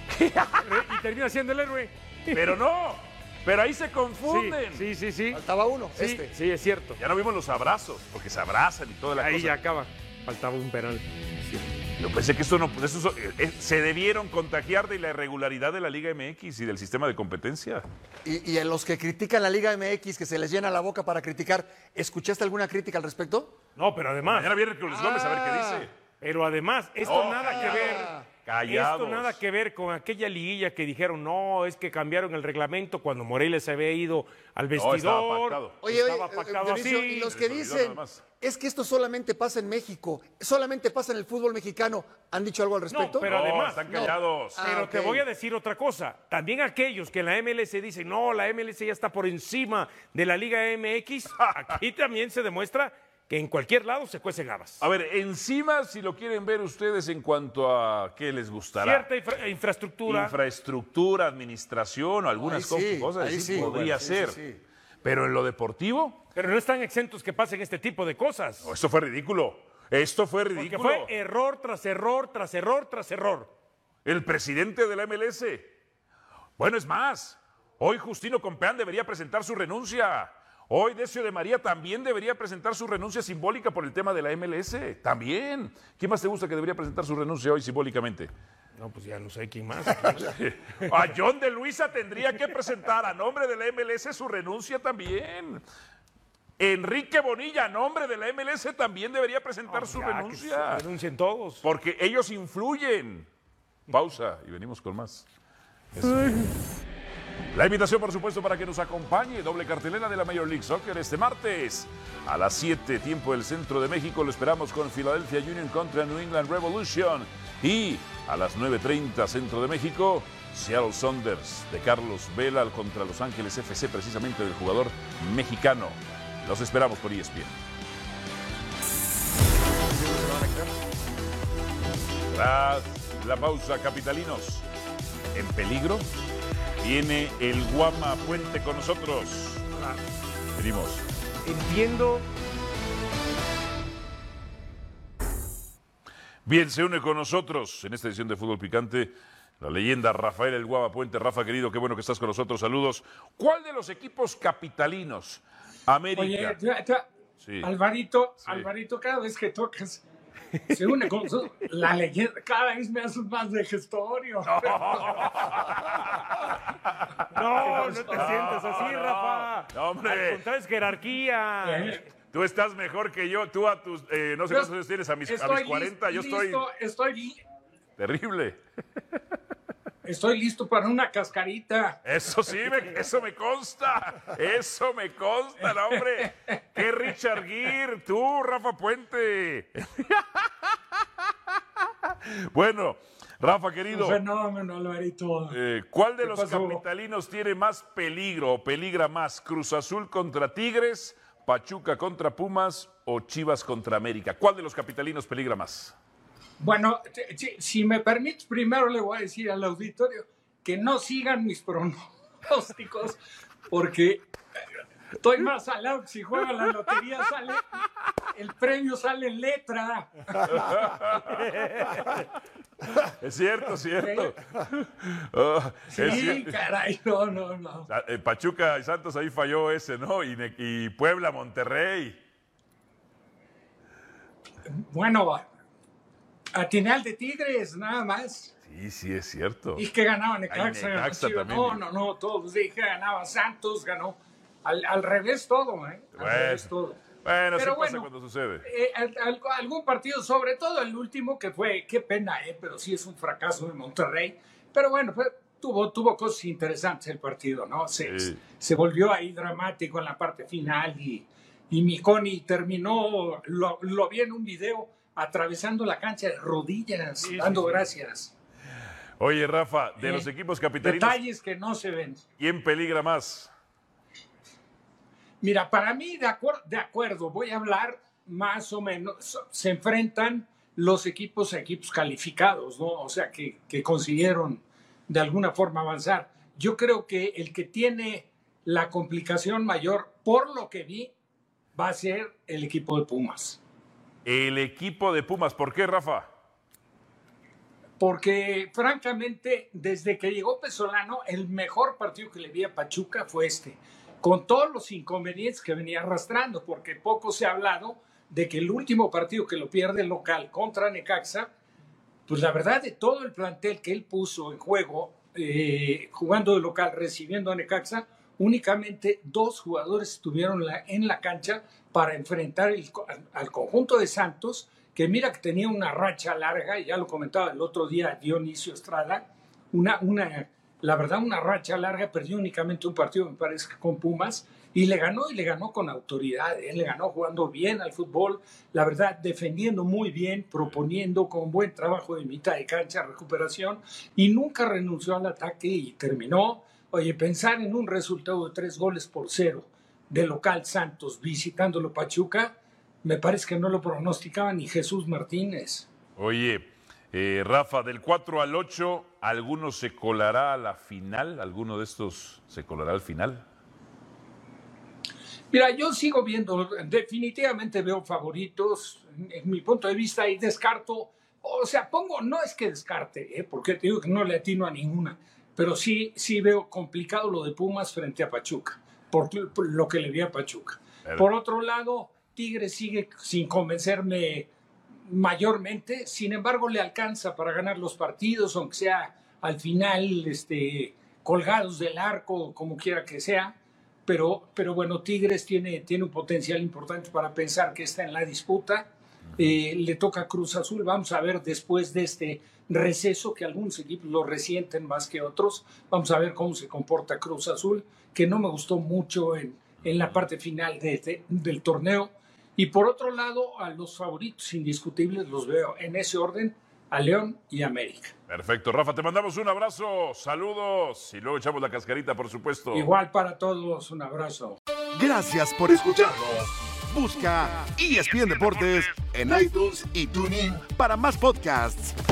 Y termina siendo el héroe. Pero no, pero ahí se confunden. Sí. Faltaba uno, Sí, sí, es cierto. Ya no vimos los abrazos, porque se abrazan y toda la Ahí cosa. ya acaba. Faltaba un penal. Yo pensé que se debieron contagiar de la irregularidad de la Liga MX y del sistema de competencia. Y a los que critican la Liga MX, que se les llena la boca para criticar, ¿escuchaste alguna crítica al respecto? No, pero además. Mañana viene Cruz Gómez a ver qué dice. Pero además, esto No, nada callados. que ver. Callados. Esto nada que ver con aquella liguilla que dijeron, no, es que cambiaron el reglamento cuando Morelia se había ido al vestidor. estaba pactado. Oye, Estaba pactado Dionisio, así. y los que Se les olvidó dicen, nada más. es que esto solamente pasa en México, solamente pasa en el fútbol mexicano, ¿han dicho algo al respecto? No, pero además, están callados. Pero ok. te voy a decir otra cosa. También aquellos que en la MLS dicen, no, la MLS ya está por encima de la Liga MX, aquí también se demuestra que en cualquier lado se cuecen habas. A ver, encima, si lo quieren ver ustedes en cuanto a qué les gustará. Cierta infraestructura. Infraestructura, administración o algunas Ahí sí, cosas ahí así sí. podría Bueno, ser. sí. Pero en lo deportivo, Pero no están exentos que pasen este tipo de cosas. no, esto fue ridículo. Esto fue Porque ridículo. fue error tras error, tras error, tras error. El presidente de la MLS. Bueno, es más, hoy Justino Compeán debería presentar su renuncia. Hoy Decio de María también debería presentar su renuncia simbólica por el tema de la MLS. También. ¿Quién más te gusta que debería presentar su renuncia hoy simbólicamente? No, pues ya no sé quién más. A John de Luisa tendría que presentar a nombre de la MLS su renuncia también. Enrique Bonilla, a nombre de la MLS, también debería presentar su renuncia. Que renuncien todos. Porque ellos influyen. Pausa y venimos con más. La invitación, por supuesto, para que nos acompañe. Doble cartelera de la Major League Soccer este martes a las 7, tiempo del centro de México. Lo esperamos con Philadelphia Union contra New England Revolution. Y a las 9:30, centro de México, Seattle Sounders de Carlos Vela contra Los Ángeles FC, precisamente del jugador mexicano. Los esperamos por ESPN. Tras la pausa, capitalinos, en peligro. Viene el Guama Puente con nosotros. Venimos. Entiendo. Bien, se une con nosotros en esta edición de Fútbol Picante la leyenda Rafael El Guama Puente. Rafa, querido, qué bueno que estás con nosotros. Saludos. ¿Cuál de los equipos capitalinos? América. Oye, Sí. Alvarito, Sí. Alvarito, cada vez que tocas, se une con nosotros. La leyenda, cada vez me haces más de gestorio. No, no te sientes así, Rafa. No, hombre. Al contrario, es jerarquía. Tú estás mejor que yo. Tú a tus, no sé cuántos años tienes, a mis 40. Yo estoy terrible. Estoy listo para una cascarita. Eso sí, eso me consta. Eso me consta, no, hombre. ¡Qué Richard Gere! Tú, Rafa Puente. Bueno, Rafa, querido. Un fenómeno, Alvarito. ¿Cuál de ¿Qué los pasó? capitalinos tiene más peligro o peligra más? ¿Cruz Azul contra Tigres, Pachuca contra Pumas o Chivas contra América? ¿Cuál de los capitalinos peligra más? Bueno, si me permites, primero le voy a decir al auditorio que no sigan mis pronósticos, porque estoy más salado que si juega la lotería, el premio sale en letra. Es cierto, cierto. Sí, caray, no. Pachuca y Santos ahí falló ese, ¿no? Y Puebla, Monterrey. Bueno, atiné al de Tigres, nada más. Sí, es cierto. Y que ganaba Necaxa. Necaxa Chivas. también. No, todos. Dije ganaba Santos, ganó. Al revés todo, ¿eh? Al revés todo. Bueno, Pero así pasa cuando sucede. Algún partido, sobre todo el último, que fue, qué pena, pero sí es un fracaso de Monterrey. Pero bueno, tuvo cosas interesantes el partido, ¿no? Se volvió ahí dramático en la parte final y Miconi terminó, lo vi en un video, atravesando la cancha de rodillas, dando gracias. Oye, Rafa, de los equipos capitalinos, detalles que no se ven. ¿Quién peligra más? Mira, para mí, de acuerdo, voy a hablar más o menos, se enfrentan los equipos a equipos calificados, ¿no? O sea, que consiguieron de alguna forma avanzar. Yo creo que el que tiene la complicación mayor, por lo que vi, va a ser el equipo de Pumas. El equipo de Pumas, ¿por qué, Rafa? Porque, francamente, desde que llegó Pesolano, el mejor partido que le vi a Pachuca fue este, con todos los inconvenientes que venía arrastrando, porque poco se ha hablado de que el último partido que lo pierde el local contra Necaxa, pues la verdad de todo el plantel que él puso en juego, jugando de local, recibiendo a Necaxa, únicamente 2 jugadores estuvieron en la cancha para enfrentar al conjunto de Santos, que mira que tenía una racha larga, y ya lo comentaba el otro día Dionisio Estrada, la verdad una racha larga, perdió únicamente un partido, me parece, con Pumas, y le ganó con autoridad, le ganó jugando bien al fútbol, la verdad defendiendo muy bien, proponiendo con buen trabajo de mitad de cancha, recuperación, y nunca renunció al ataque y terminó. Oye, pensar en un resultado de 3-0 de local Santos visitándolo Pachuca, me parece que no lo pronosticaba ni Jesús Martínez. Oye, Rafa, del 4 al 8, ¿alguno se colará a la final? ¿Alguno de estos se colará al final? Mira, yo sigo viendo, definitivamente veo favoritos, en mi punto de vista, y descarto, o sea, no es que descarte, porque te digo que no le atino a ninguna, pero sí veo complicado lo de Pumas frente a Pachuca, por lo que le vi a Pachuca. Por otro lado, Tigres sigue sin convencerme mayormente, sin embargo le alcanza para ganar los partidos, aunque sea al final colgados del arco, como quiera que sea, pero bueno, Tigres tiene un potencial importante para pensar que está en la disputa. Le toca a Cruz Azul, vamos a ver después de este receso, que algunos equipos lo resienten más que otros, vamos a ver cómo se comporta Cruz Azul, que no me gustó mucho en la parte final del torneo. Y por otro lado, a los favoritos indiscutibles los veo en ese orden, a León y América. Perfecto, Rafa, te mandamos un abrazo, saludos y luego echamos la cascarita, por supuesto. Igual para todos, un abrazo. Gracias por escucharnos. Busca ESPN Deportes en iTunes y TuneIn para más podcasts.